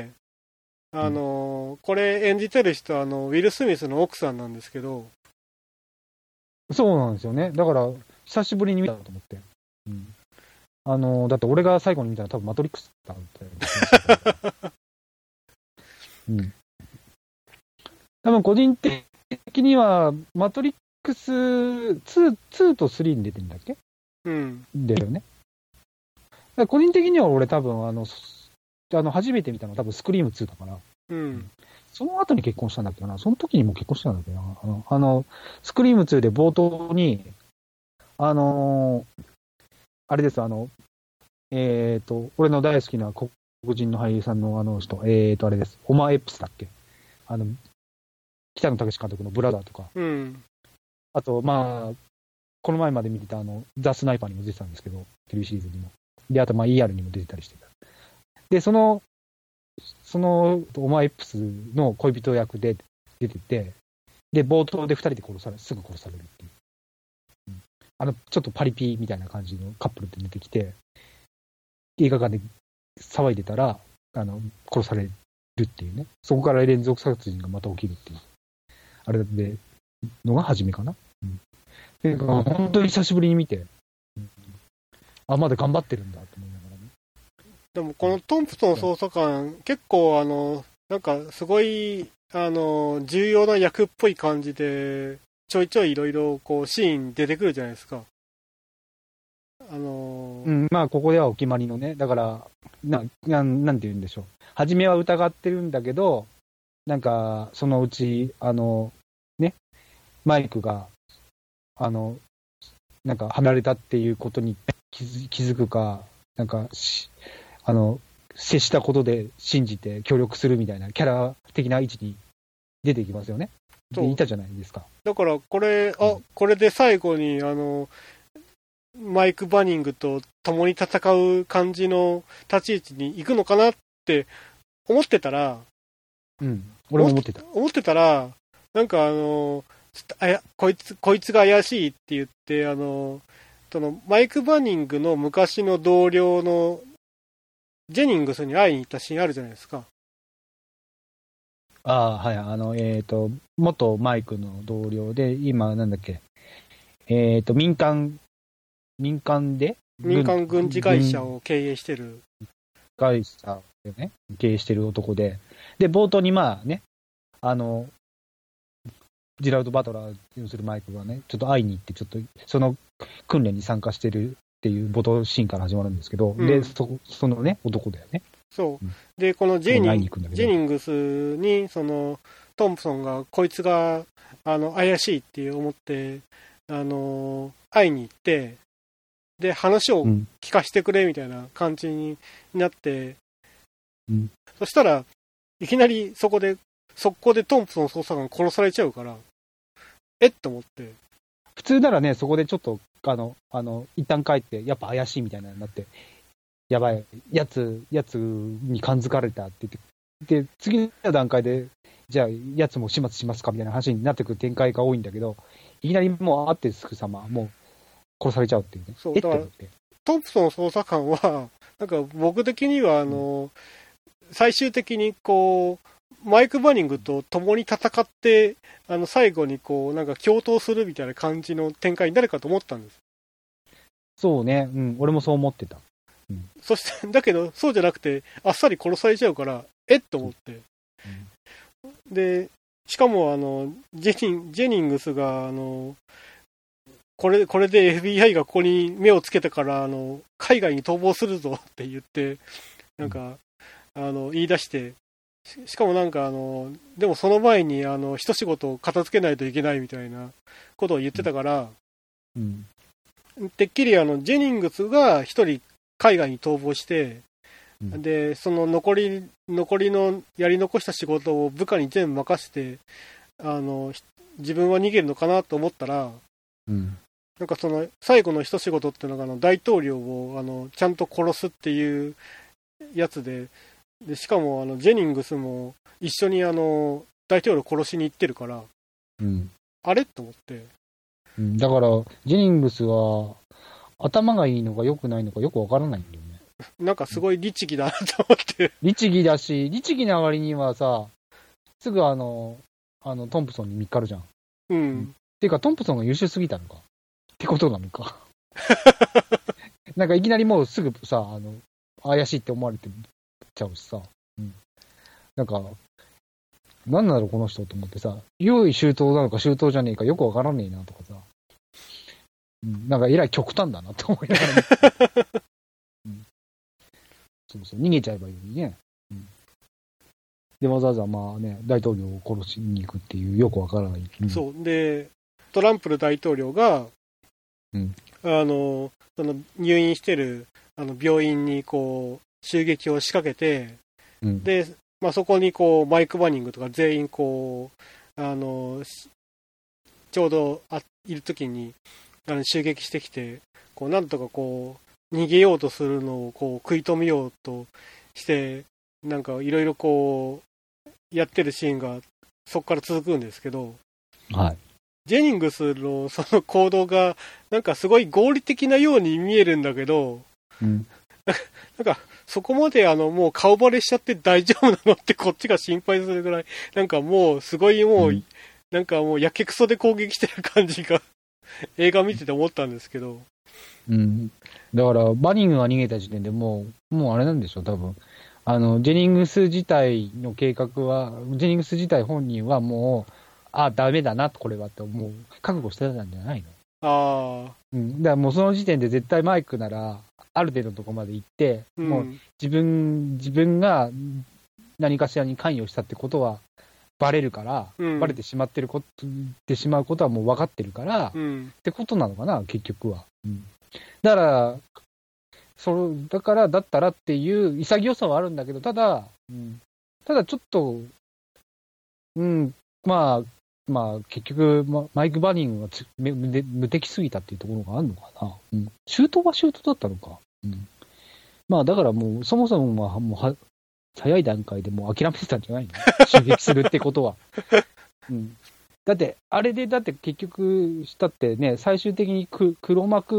あの、うん、これ演じてる人は、あの、ウィル・スミスの奥さんなんですけど。 そうなんですよね。だから、久しぶりに見たと思って。うん。あの、だって俺が最後に見たのは多分マトリックスだった。うん。多分個人的には、マトリックスに、にとスリーに出てるんだっけ？うん。だよね。個人的には俺多分、あの、あの初めて見たのは多分スクリームツーだから。うん。その後に結婚したんだっけな。その時にも結婚したんだっけな。あの、あのスクリームツーで冒頭に、あのー、あれです、あの、えっ、ー、と、俺の大好きな黒人の俳優さんのあの人、えっ、ー、と、あれです。オマー・エップスだっけ？あの、北野武監督のブラザーとか。うん。あと、まあ、この前まで見てたあの、ザ・スナイパーにも出てたんですけど、テレビシリーズにも。で、あと、まあ、イーアール にも出てたりしてた。で、その、その、オマー・エップスの恋人役で出てて、で、冒頭で二人で殺され、すぐ殺されるっていう。うん、あの、ちょっとパリピみたいな感じのカップルって出てきて、映画館で騒いでたら、あの、殺されるっていうね。そこから連続殺人がまた起きるっていう。あれで、のが初めかな。うん。で、本当に久しぶりに見て、うん、あ、まだ頑張ってるんだと思いながらね。 でもこのトンプソン捜査官、結構あの、なんかすごい、あの、重要な役っぽい感じで、ちょいちょいいろいろこうシーン出てくるじゃないですか。あのー、 うん、まあここではお決まりのね、だから、な、ななんて言うんでしょう。初めは疑ってるんだけど、なんか、そのうち、あの、ね、マイクが、あの、なんか離れたっていうことに気づ、気づくか、なんかし、あの、接したことで信じて協力するみたいなキャラ的な位置に出てきますよね。で、いたじゃないですか。 だから、これ、あ、これで最後に、あの、マイク・バニングと共に戦う感じの立ち位置に行くのかなって思ってたら、 うん、俺も思ってた。 思ってたら、なんかあの、あやこいつ、こいつが怪しいって言って、あの、そのマイク・バニングの昔の同僚のジェニングスに会いに行ったシーンあるじゃないですか。 ああ、はい、あの、えっ、ー、と、元マイクの同僚で、今、なんだっけ、えっ、ー、と、民間、民間で民間軍事会社を経営してる。 会社でね、経営してる男で、で、冒頭にまあね、あの、ジラルド・バトラー要するマイクがね、ちょっと会いに行って、ちょっと、その訓練に参加してるっていう冒頭シーンから始まるんですけど、うん、で、そ、そのね、男だよね。 そう。で、このジェニン、ジェニングスに、その、トンプソンが、こいつが、あの、怪しいって思って、あの、会いに行って、で、話を聞かせてくれみたいな感じになって、うん、そしたらいきなりそこで速攻でトンプソン捜査官殺されちゃうから、えっと思って。 普通ならね、そこでちょっとあのあの一旦帰ってやっぱ怪しいみたいなになって、やばいやつやつに感づかれたって言って、で次の段階でじゃあやつも始末しますかみたいな話になってくる展開が多いんだけど、いきなりもう会ってすぐさまもう殺されちゃうっていうね。 そう、だから、トンプソン捜査官は、なんか僕的には、あの、うん、最終的にこう、マイク・バニングと共に戦って、あの、最後にこう、なんか共闘するみたいな感じの展開になるかと思ったんです。 そうね、うん、俺もそう思ってた。うん、 そして、だけど、そうじゃなくて、あっさり殺されちゃうから、えっと思って。うん、で、しかも、あの、ジェニン、ジェニングスが、あの、これ、これで エフビーアイ がここに目をつけたから、あの、海外に逃亡するぞって言って、なんか、うん、あの、言い出して、し, しかもなんかあの、でもその前に、あの、一仕事を片付けないといけないみたいなことを言ってたから、うん、てっきりあの、ジェニングスが一人海外に逃亡して、うん、で、その残り、残りのやり残した仕事を部下に全部任せて、あの、自分は逃げるのかなと思ったら、うん、なんかその最後の一仕事っていうのがあの大統領をあのちゃんと殺すっていうやつで、でしかもあのジェニングスも一緒にあの大統領殺しに行ってるから、うん、あれと思って、 うん、だからジェニングスは頭がいいのか良くないのかよくわからないんだよね。 なんかすごい律儀だなと思って、 うん、律儀だし、律儀な割にはさ、すぐあのあのトンプソンに見っかるじゃん。うん、うんていうか、トンプソンが優秀すぎたのかってことなのか。なんかいきなりもうすぐさ、あの、怪しいって思われてちゃうしさ。うん、なんか、なんだろうこの人と思ってさ、用意周到なのか周到じゃねえかよくわからねえなとかさ。うん、なんかえらい極端だなと思いながら、ねうん。そうそう、逃げちゃえばいいのにね。うん、で、わざわざまあね、大統領を殺しに行くっていうよくわからない。 うん、そう。で、トランプル大統領が、うん、あのその入院してるあの病院にこう襲撃を仕掛けて、うん、で、まあ、そこにこうマイク・バニングとか全員こうあのちょうどあいるときにあの襲撃してきて、こうなんとかこう逃げようとするのをこう食い止めようとして、なんかいろいろこうやってるシーンがそこから続くんですけど、 はい。 ジェニングスのその行動がなんかすごい合理的なように見えるんだけど、うん、 なんか、そこまであの、もう顔バレしちゃって大丈夫なのってこっちが心配するぐらい、なんかもう、すごいもう、うん、なんかもう、やけくそで攻撃してる感じが、映画見てて思ったんですけど。 うん。だから、バニングが逃げた時点でもう、もうあれなんでしょう、多分。あの、ジェニングス自体の計画は、ジェニングス自体本人はもう、あ、ダメだな、これはって、もう、覚悟してたんじゃないの？ ああ。 うん。だからもうその時点で絶対マイクなら、ある程度のところまで行って、うん、もう自分、自分が何かしらに関与したってことはバレるから、うん、バレてしまってること、てしまうことはもう分かってるから、うん、ってことなのかな、結局は。うん、だから、それ、だから、だったらっていう潔さはあるんだけど、ただ、うん、ただちょっと、うん、まあ、まあ、結局、ま、マイク・バニングが無無敵すぎたっていうところがあるのかな。うん。シュートはシュートだったのか。うん。まあ、だからもう、そもそもは、もうは、早い段階でもう諦めてたんじゃないの？襲撃するってことは。うん。だって、あれで、だって結局したってね、最終的にく黒幕、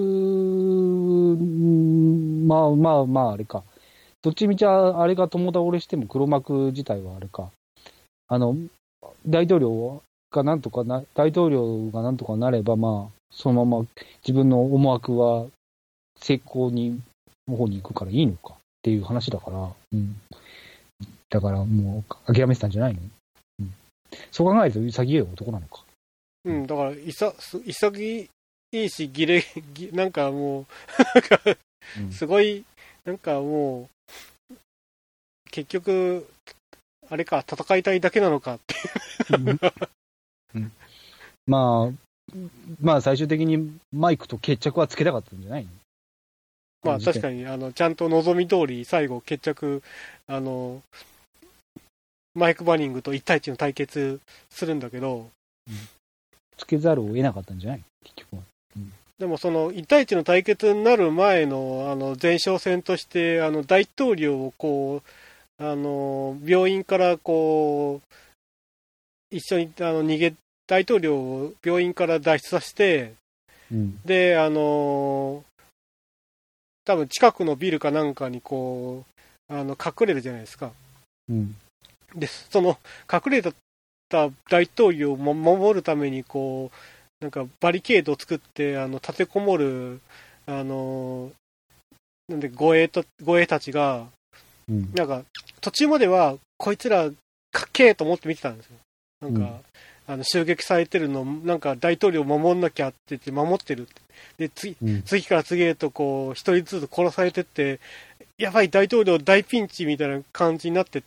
まあまあまあ、あれか。どっちみちあれが共倒れしても黒幕自体はあれか。あの、大統領がなんとかな、大統領がなんとかなれば、まあ、そのまま自分の思惑は成功に、の方に行くからいいのかっていう話だから、うん。だからもう諦めてたんじゃないの？うん。そう考えると潔い男なのか。 うん、だから、いさ、潔いし、ギレ、ギなんかもう、すごい、なんかもう、結局、あれか、戦いたいだけなのかっていう、 うん。まあ、まあ最終的にマイクと決着はつけたかったんじゃないの？ まあ確かに、あの、ちゃんと望み通り、最後決着、あの、マイク・バニングといち対いちの対決するんだけど、 うん、つけざるを得なかったんじゃない結局は。うん、 でもそのいち対いちの対決になる前の、あの、前哨戦として、あの、大統領をこう、あの、病院からこう、一緒にあの逃げ、大統領を病院から脱出させて、うん、で、あの、多分近くのビルかなんかにこう、あの、隠れるじゃないですか。うん、で、その、隠れた大統領を守るために、こう、なんかバリケードを作って、あの、立てこもる、あの、なんで護衛と、護衛たちが、うん、なんか、途中までは、こいつら、かっけーと思って見てたんですよ。なんか、うん、あの、襲撃されてるの、なんか大統領を守んなきゃって言って守ってるって。で、次、うん、次から次へとこう、一人ずつ殺されてって、やばい、大統領大ピンチみたいな感じになってって、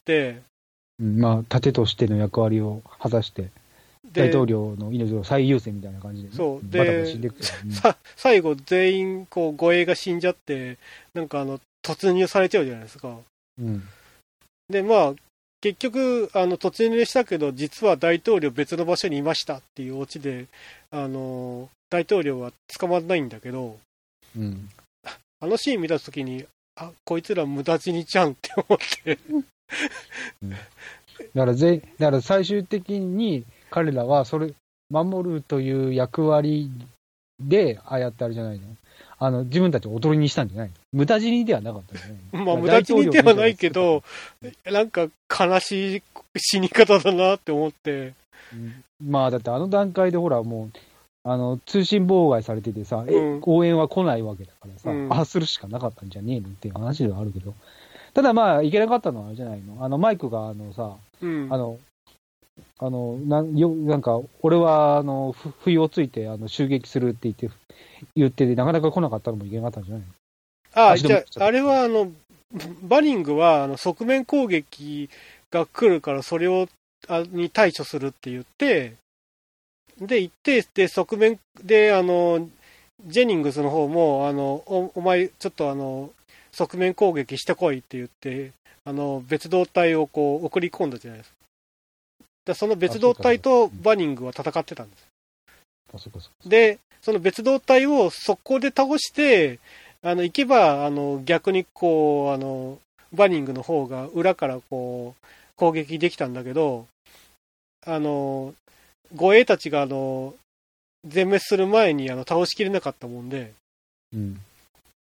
うん、まあ、盾としての役割を果たして、大統領の命を最優先みたいな感じで、ね、 そう、で、バタバタ死んでいく、うん、さ最後、全員、こう、護衛が死んじゃって、なんかあの、突入されちゃうじゃないですか。うん、で、まあ、結局、あの、突入したけど、実は大統領別の場所にいましたっていうオチで、あの、大統領は捕まらないんだけど、うん、あのシーン見たときに、あ、こいつら無駄死にちゃうんって思って、うん。 だからぜ、だから最終的に彼らはそれ、守るという役割で、ああやってあれじゃないの？あの、自分たちをおとりにしたんじゃないの？無駄死にではなかったんじゃないの？ まあ、無駄死にではないけど、なんか悲しい死に方だなって思って。 うん、まあ、だってあの段階でほらもう、あの、通信妨害されててさ、うん、え、応援は来ないわけだからさ、うん、ああするしかなかったんじゃねえのっていう話ではあるけど、ただまあ、いけなかったのはあれじゃないの？あの、マイクがあのさ、うん、あの、あの、なん、よ、なんか、俺は、あの、ふ、不意をついて、あの、襲撃するって言って、言ってて、なかなか来なかったのもいけなかったんじゃないの？ ああ、じゃあ、あれは、あの、バニングは、あの、側面攻撃が来るから、それを、あに対処するって言って、で、行って、で、側面で、あの、ジェニングスの方も、あの、お、お前、ちょっとあの、側面攻撃してこいって言って、あの、別動隊をこう、送り込んだじゃないですか。でその別動隊とバニングは戦ってたんです。 あ、そこそこ。 で、その別動隊を速攻で倒して、あの、行けば、あの、逆にこう、あの、バニングの方が裏からこう、攻撃できたんだけど、あの、護衛たちがあの、全滅する前にあの倒しきれなかったもんで、うん、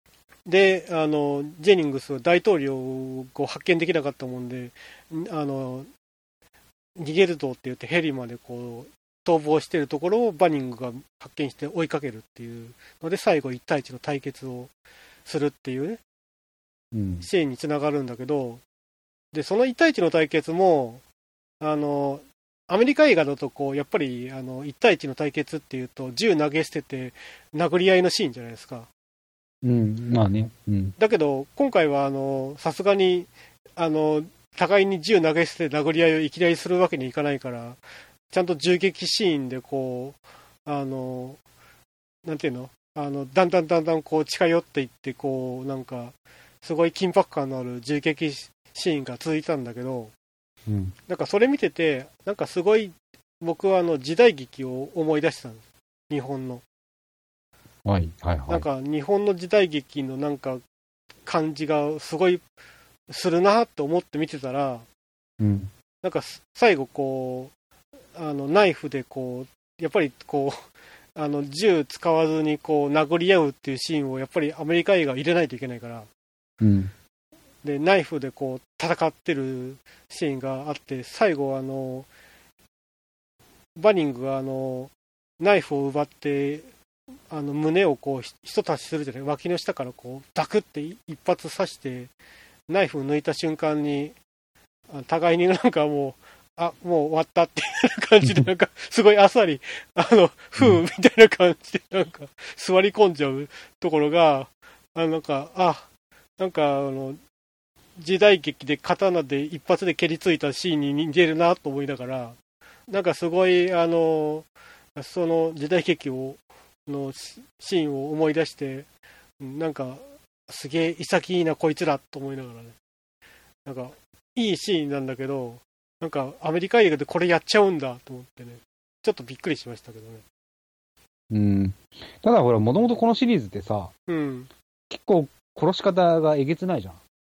で、あの、ジェニングスは大統領を発見できなかったもんで、あの、逃げるぞって言ってヘリまでこう、逃亡してるところをバニングが発見して追いかけるっていうので、最後いち対いちの対決をするっていうね、うん、シーンにつながるんだけど、で、そのいち対いちの対決も、あの、アメリカ映画だとこう、やっぱりあのいち対いちの対決っていうと、銃投げ捨てて殴り合いのシーンじゃないですか。 うん、まあね。うん、 だけど、今回はあの、さすがに、あの、互いに銃投げ捨てて殴り合いをいきなりするわけにいかないから、ちゃんと銃撃シーンでこう、あの、なんていうのあの、だんだんだんだんこう近寄っていって、こう、なんか、すごい緊迫感のある銃撃シーンが続いたんだけど、うん、なんかそれ見てて、なんかすごい、僕はあの時代劇を思い出したんです。日本の。 はいはいはい。 なんか日本の時代劇のなんか感じがすごいするなと思って見てたら、うん、なんか最後こう、あのナイフでこう、やっぱりこう、あの銃使わずにこう殴り合うっていうシーンをやっぱりアメリカ映画入れないといけないから、うん、でナイフでこう戦ってるシーンがあって、最後あのバニングがあのナイフを奪ってあの胸をこうひと刺しするじゃない、脇の下からこうダクって一発刺してナイフを抜いた瞬間に互いになんかもうあもう終わったっていう感じで、なんかすごいあっさりあのふうみたいな感じでなんか座り込んじゃうところが、あなんかあなんかあの時代劇で刀で一発で蹴りついたシーンに似てるなと思いながら、なんかすごいあのその時代劇をのシーンを思い出して、なんかすげえ潔いなこいつらと思いながらね、なんかいいシーンなんだけど、なんかアメリカ映画でこれやっちゃうんだと思ってね、ちょっとびっくりしましたけどね。 うん。ただほら、もともとこのシリーズってさ、うん、結構殺し方がえげつないじゃん。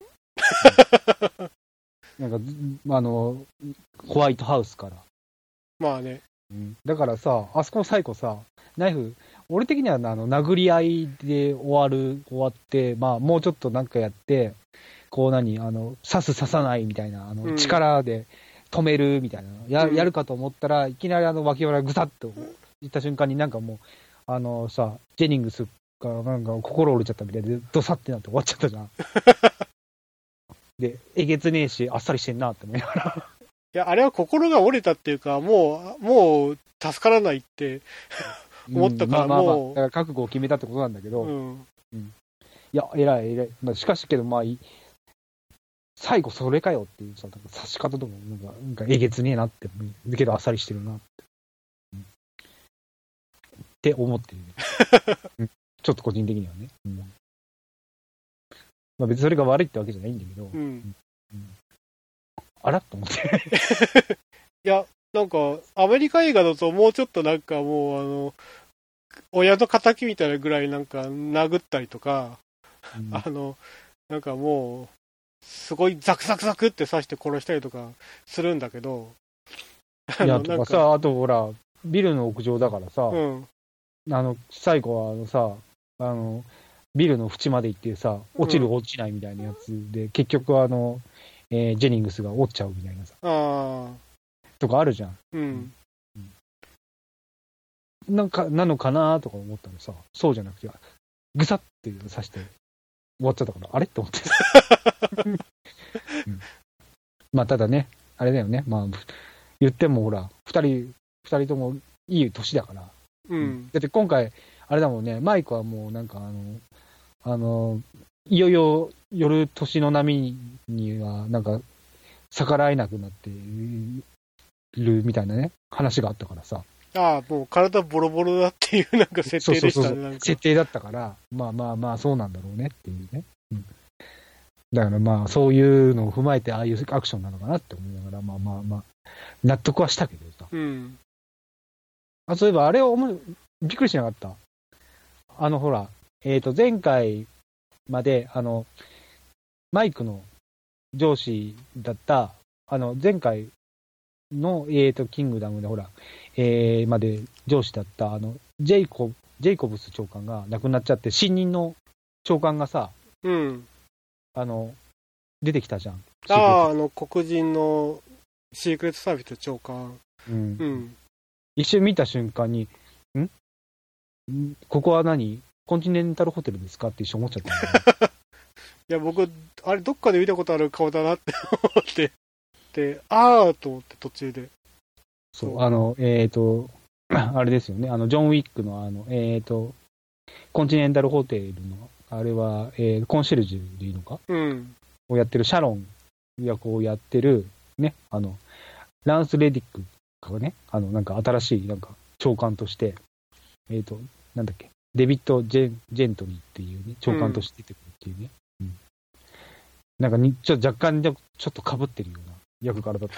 なんか、あの、ホワイトハウスから。 まあね。 うん、だからさ、あそこの最後さ、ナイフ、俺的にはあの殴り合いで終わる、終わって、まあもうちょっとなんかやって、こう何、あの、刺す刺さないみたいな、あの、力で止めるみたいな、うん、や, やるかと思ったらいきなりあの脇腹ぐさっといった瞬間になんかもう、あのさ、ジェニングスがなんか心折れちゃったみたいで、ドサってなって終わっちゃったじゃん。で、えげつねえし、あっさりしてんなって思いながら。 いや、あれは心が折れたっていうか、もう、もう、助からないって思ったから、もう、うん、まあまあまあ、だから覚悟を決めたってことなんだけど、うんうん、いや、偉い偉い。まあ、しかしけど、まあ、最後それかよっていうさ、刺し方とか、なんか、なんかえげつねえなって、けどあっさりしてるなって。うん、って思ってる、ね。ちょっと個人的にはね。うんまあ、別にそれが悪いってわけじゃないんだけど、うんうんあらと思って。 いや、なんか、アメリカ映画だともうちょっとなんかもう、あの、親の仇みたいなぐらいなんか殴ったりとか、うん、あの、なんかもう、すごいザクザクザクって刺して殺したりとかするんだけど。 いや、とかさ、あとほら、ビルの屋上だからさ、うん、あの、最後はあのさ、あの、ビルの縁まで行ってさ、落ちる落ちないみたいなやつで、うん、結局あの、えー、ジェニングスが折っちゃうみたいなさ。あとかあるじゃん。うん。うん、なんか、なのかなとか思ったらさ、そうじゃなくて、ぐさって刺して終わっちゃったから、あれって思って。うん、まあ、ただね、あれだよね。まあ、言ってもほら、二人、二人ともいい年だから。うん。だって今回、あれだもんね、マイクはもうなんかあの、あの、いよいよ夜年の波にはなんか逆らえなくなっているみたいなね話があったからさ。 ああ、もう体ボロボロだっていうなんか設定でしたね。そうそうそう設定だったから、まあまあまあそうなんだろうねっていうね。うん、だからまあそういうのを踏まえてああいうアクションなのかなって思いながら、まあまあまあ納得はしたけどさ。うん。あ、そういえばあれを思いびっくりしなかった。あのほら、えっと前回まで、あの、マイクの上司だった、あの、前回の、えっと、キングダムで、ほら、えー、まで上司だった、あの、ジェイコブ、ジェイコブス長官が亡くなっちゃって、新任の長官がさ、 うん。 あの、出てきたじゃん。 ああ、あの、黒人のシークレットサービス長官。 うん。 うん。 一瞬見た瞬間に、んんここは何コンチネンタルホテルですかって一瞬思っちゃった、ね。 いや、僕、あれ、どっかで見たことある顔だなって思って、で、ああと思って途中で。 そう、あの、えっ、ー、と、あれですよね、あの、ジョン・ウィックの、あの、えっ、ー、と、コンチネンタルホテルの、あれは、えー、コンシェルジュでいいのか、 うん、 をやってるシャロン役をやってる、ね、あの、ランス・レディックがね、あの、なんか新しい、なんか、長官として、えっ、ー、と、なんだっけ、デビッド・ジェンジェントリーっていうね、長官として出てくるっていうね。うんうん、なんかに、ちょっと若干、ちょっと被ってるような役柄だった。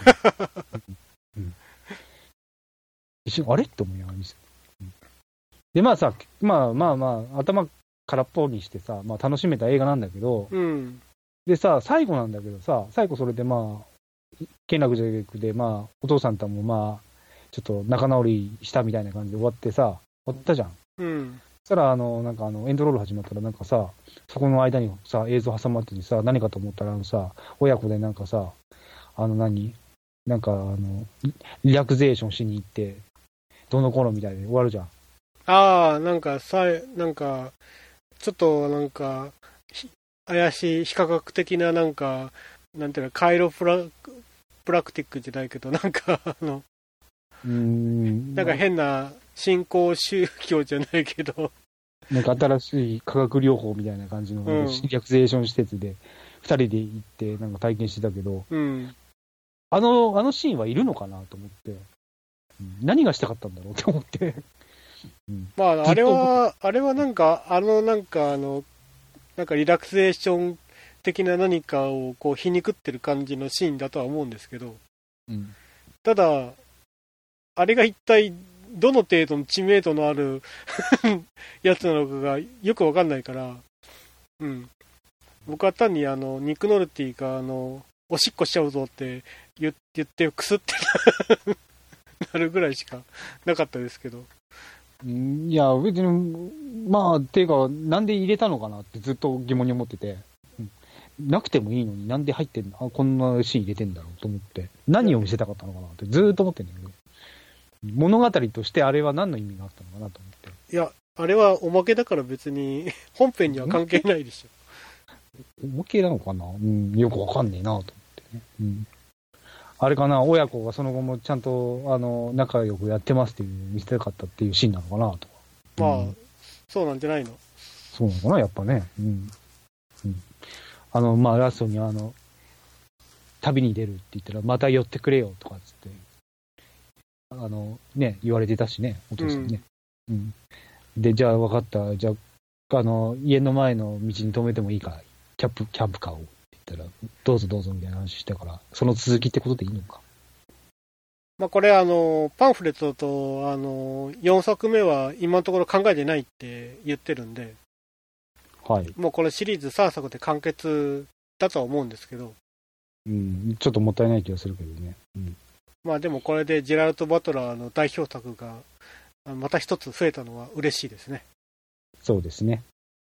うん、一瞬、あれって思いながら見せて、うん。で、まあさ、まあまあまあ、頭空っぽにしてさ、まあ楽しめた映画なんだけど、 うん、 でさ、最後なんだけどさ、最後それでまあ、剣楽寺で、まあ、お父さんともまあ、ちょっと仲直りしたみたいな感じで終わってさ、終わったじゃん。 うん。 そしたら、あの、なんかあの、エンドロール始まったらなんかさ、そこの間にさ、映像挟まっててさ、何かと思ったらあのさ、親子でなんかさ、あの何なんかあの、リラクゼーションしに行って、どの頃みたいで終わるじゃん。 ああ、なんかさ、なんか、ちょっとなんか、怪しい非科学的ななんか、なんていうの、カイロプラ、プラクティックじゃないけど、なんかあの、 うーん。 なんか変な新興宗教じゃないけど。 なんか新しい化学療法みたいな感じの、うん、リラクゼーション施設で、二人で行ってなんか体験してたけど、 うん、 あの、あのシーンはいるのかなと思って、うん、何がしたかったんだろうと思って。 うん、まあ、あれは、あれはなんか、あの、なんか、あの、なんかリラクゼーション的な何かをこう皮肉ってる感じのシーンだとは思うんですけど、 うん、 ただ、あれが一体どの程度の知名度のあるやつなのかがよくわかんないから、うん。僕は単にあの、ニック・ノルティがあの、おしっこしちゃうぞって言ってくすってなるぐらいしかなかったですけど。 いや、別に、まあ、ていうか、なんで入れたのかなってずっと疑問に思ってて、うん、なくてもいいのになんで入ってんの、あ、こんなシーン入れてんだろうと思って、何を見せたかったのかなってずっと思ってんだけど、物語としてあれは何の意味があったのかなと思って。 いや、あれはおまけだから別に本編には関係ないでしょ。 おまけなのかな、うん、よくわかんねえなと思ってね。うん、あれかな、親子がその後もちゃんと、あの、仲良くやってますっていう見せたかったっていうシーンなのかなとか。 まあ、うん、そうなんじゃないの。 そうなのかな、やっぱね。うん。うん、あの、まあ、ラストにあの、旅に出るって言ったら、また寄ってくれよとかっつって、あの、ね、言われてたしね、お父さんね。うん。うん、で、じゃあ分かった。じゃあ、あの、家の前の道に止めてもいいか、キャンプ、キャンプカーを。ったらどうぞどうぞみたいな話してから、その続きってことでいいのか。 まあこれあのパンフレットとあのよんさくめは今のところ考えてないって言ってるんで、 はい。 もうこのシリーズさんさくで完結だとは思うんですけど、 うん、ちょっともったいない気がするけどね。うん、 まあでもこれでジェラルト・バトラーの代表作がまた一つ増えたのは嬉しいですね。 そうですね。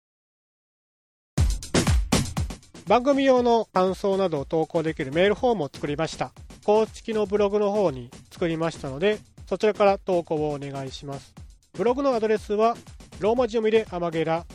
番組用の感想などを投稿できるメールフォームを作りました。公式のブログの方に作りましたので、そちらから投稿をお願いします。ブログのアドレスはローマ字読みでアマゲラ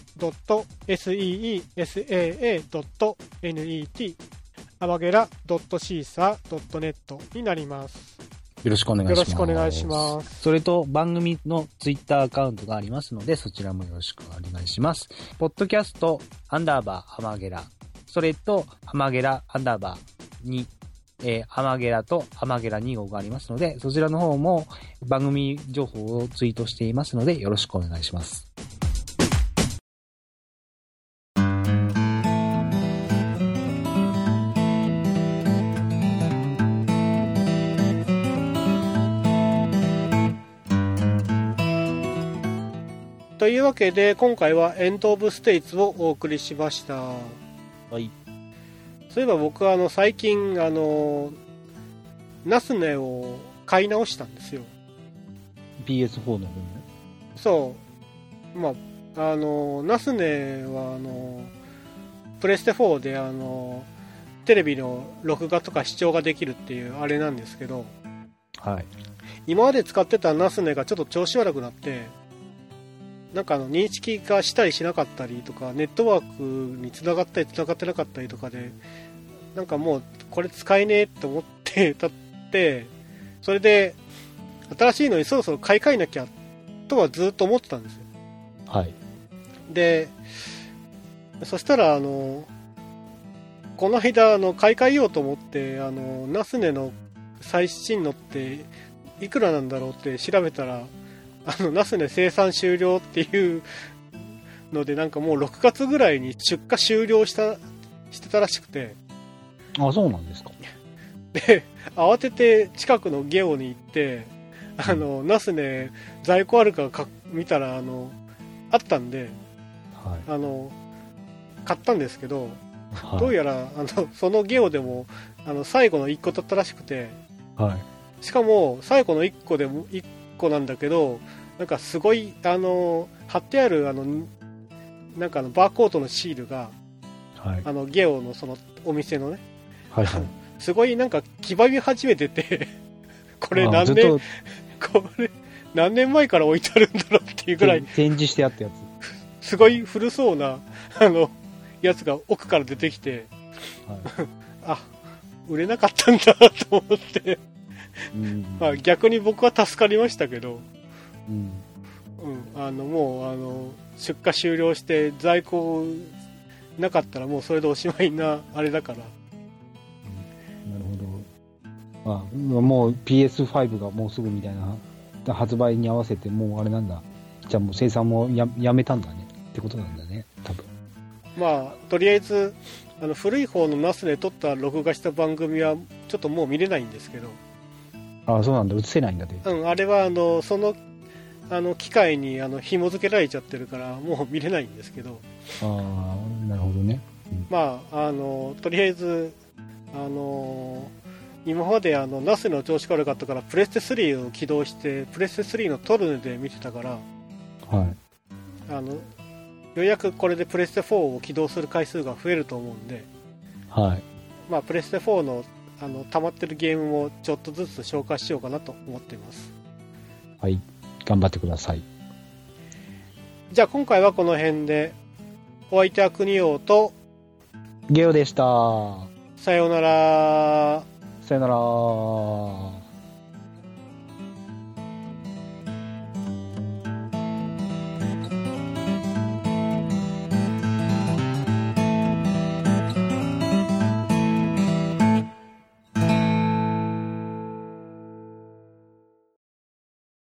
.seesaa.net アマゲラ シーサードットネット になります。 よろしくお願いします。 よろしくお願いします。 それと番組のツイッターアカウントがありますので、そちらもよろしくお願いします。ポッドキャストアンダーバーアマゲラ、それとアマゲラアンダーバーに、えー、アマゲラとアマゲラに号がありますので、そちらの方も番組情報をツイートしていますので、よろしくお願いします。 というわけで今回はエンド・オブ・ステイツをお送りしました。はい。そういえば僕はあの最近あのナスネを買い直したんですよ。 ピーエスフォー の分ね。 そう。まああのナスネはあのプレステフォーであのテレビの録画とか視聴ができるっていうあれなんですけど、 はい、 今まで使ってたナスネがちょっと調子悪くなって、なんかあの認識化したりしなかったりとか、ネットワークにつながったりつながってなかったりとかで、なんかもうこれ使えねえと思ってたって、それで新しいのにそろそろ買い替えなきゃとはずっと思ってたんですよ。 はい。 で、そしたらあのこの間あの買い替えようと思ってあのナスネの最新のっていくらなんだろうって調べたら、あのナスネ生産終了っていうので、なんかもうろくがつぐらいに出荷終了したしてたらしくて、 あ、そうなんですか。 で慌てて近くのゲオに行って、あのナスネ在庫あるかか見たらあのあったんで、 はい、 あの買ったんですけど、 はい、 どうやらあのそのゲオでもあの最後のいっこだったらしくて、 はい、 しかも最後のいっこでもいっこなんだけど、なんかすごいあの貼ってあるあのなんかあのバーコードのシールが、はい、あのゲオのそのお店のね、 はいはい、 すごいなんか黄ばみ始めててこれ何年これ何年前から置いてあるんだろうっていうぐらい展示してあったやつ、すごい古そうなあのやつが奥から出てきて、はい、あ、売れなかったんだと思ってうん、まあ、逆に僕は助かりましたけど、うんうん、あのもうあの出荷終了して在庫なかったらもうそれでおしまいなあれだから、 うん、なるほど。あ、もう ピーエスファイブ がもうすぐみたいな発売に合わせてもうあれなんだ。じゃあもう生産も や, やめたんだねってことなんだね、多分。 まあとりあえずあの古い方のナスで撮った録画した番組はちょっともう見れないんですけど。 ああ、そうなんだ、映せないんだね。 うん、あれはあのそのあの機械にあの紐付けられちゃってるからもう見れないんですけど。 ああ、なるほどね。 うん、まああのとりあえずあの今まであのナスの調子が悪かったからプレステスリーを起動してプレステスリーのトルネで見てたから、 はい、 あのようやくこれでプレステフォーを起動する回数が増えると思うんで、 はい、 まあ、プレステフォーのあの溜まってるゲームもちょっとずつ紹介しようかなと思っています。 はい、頑張ってください。 じゃあ今回はこの辺で。お相手は国王とゲオでした。 さようなら。 さよなら。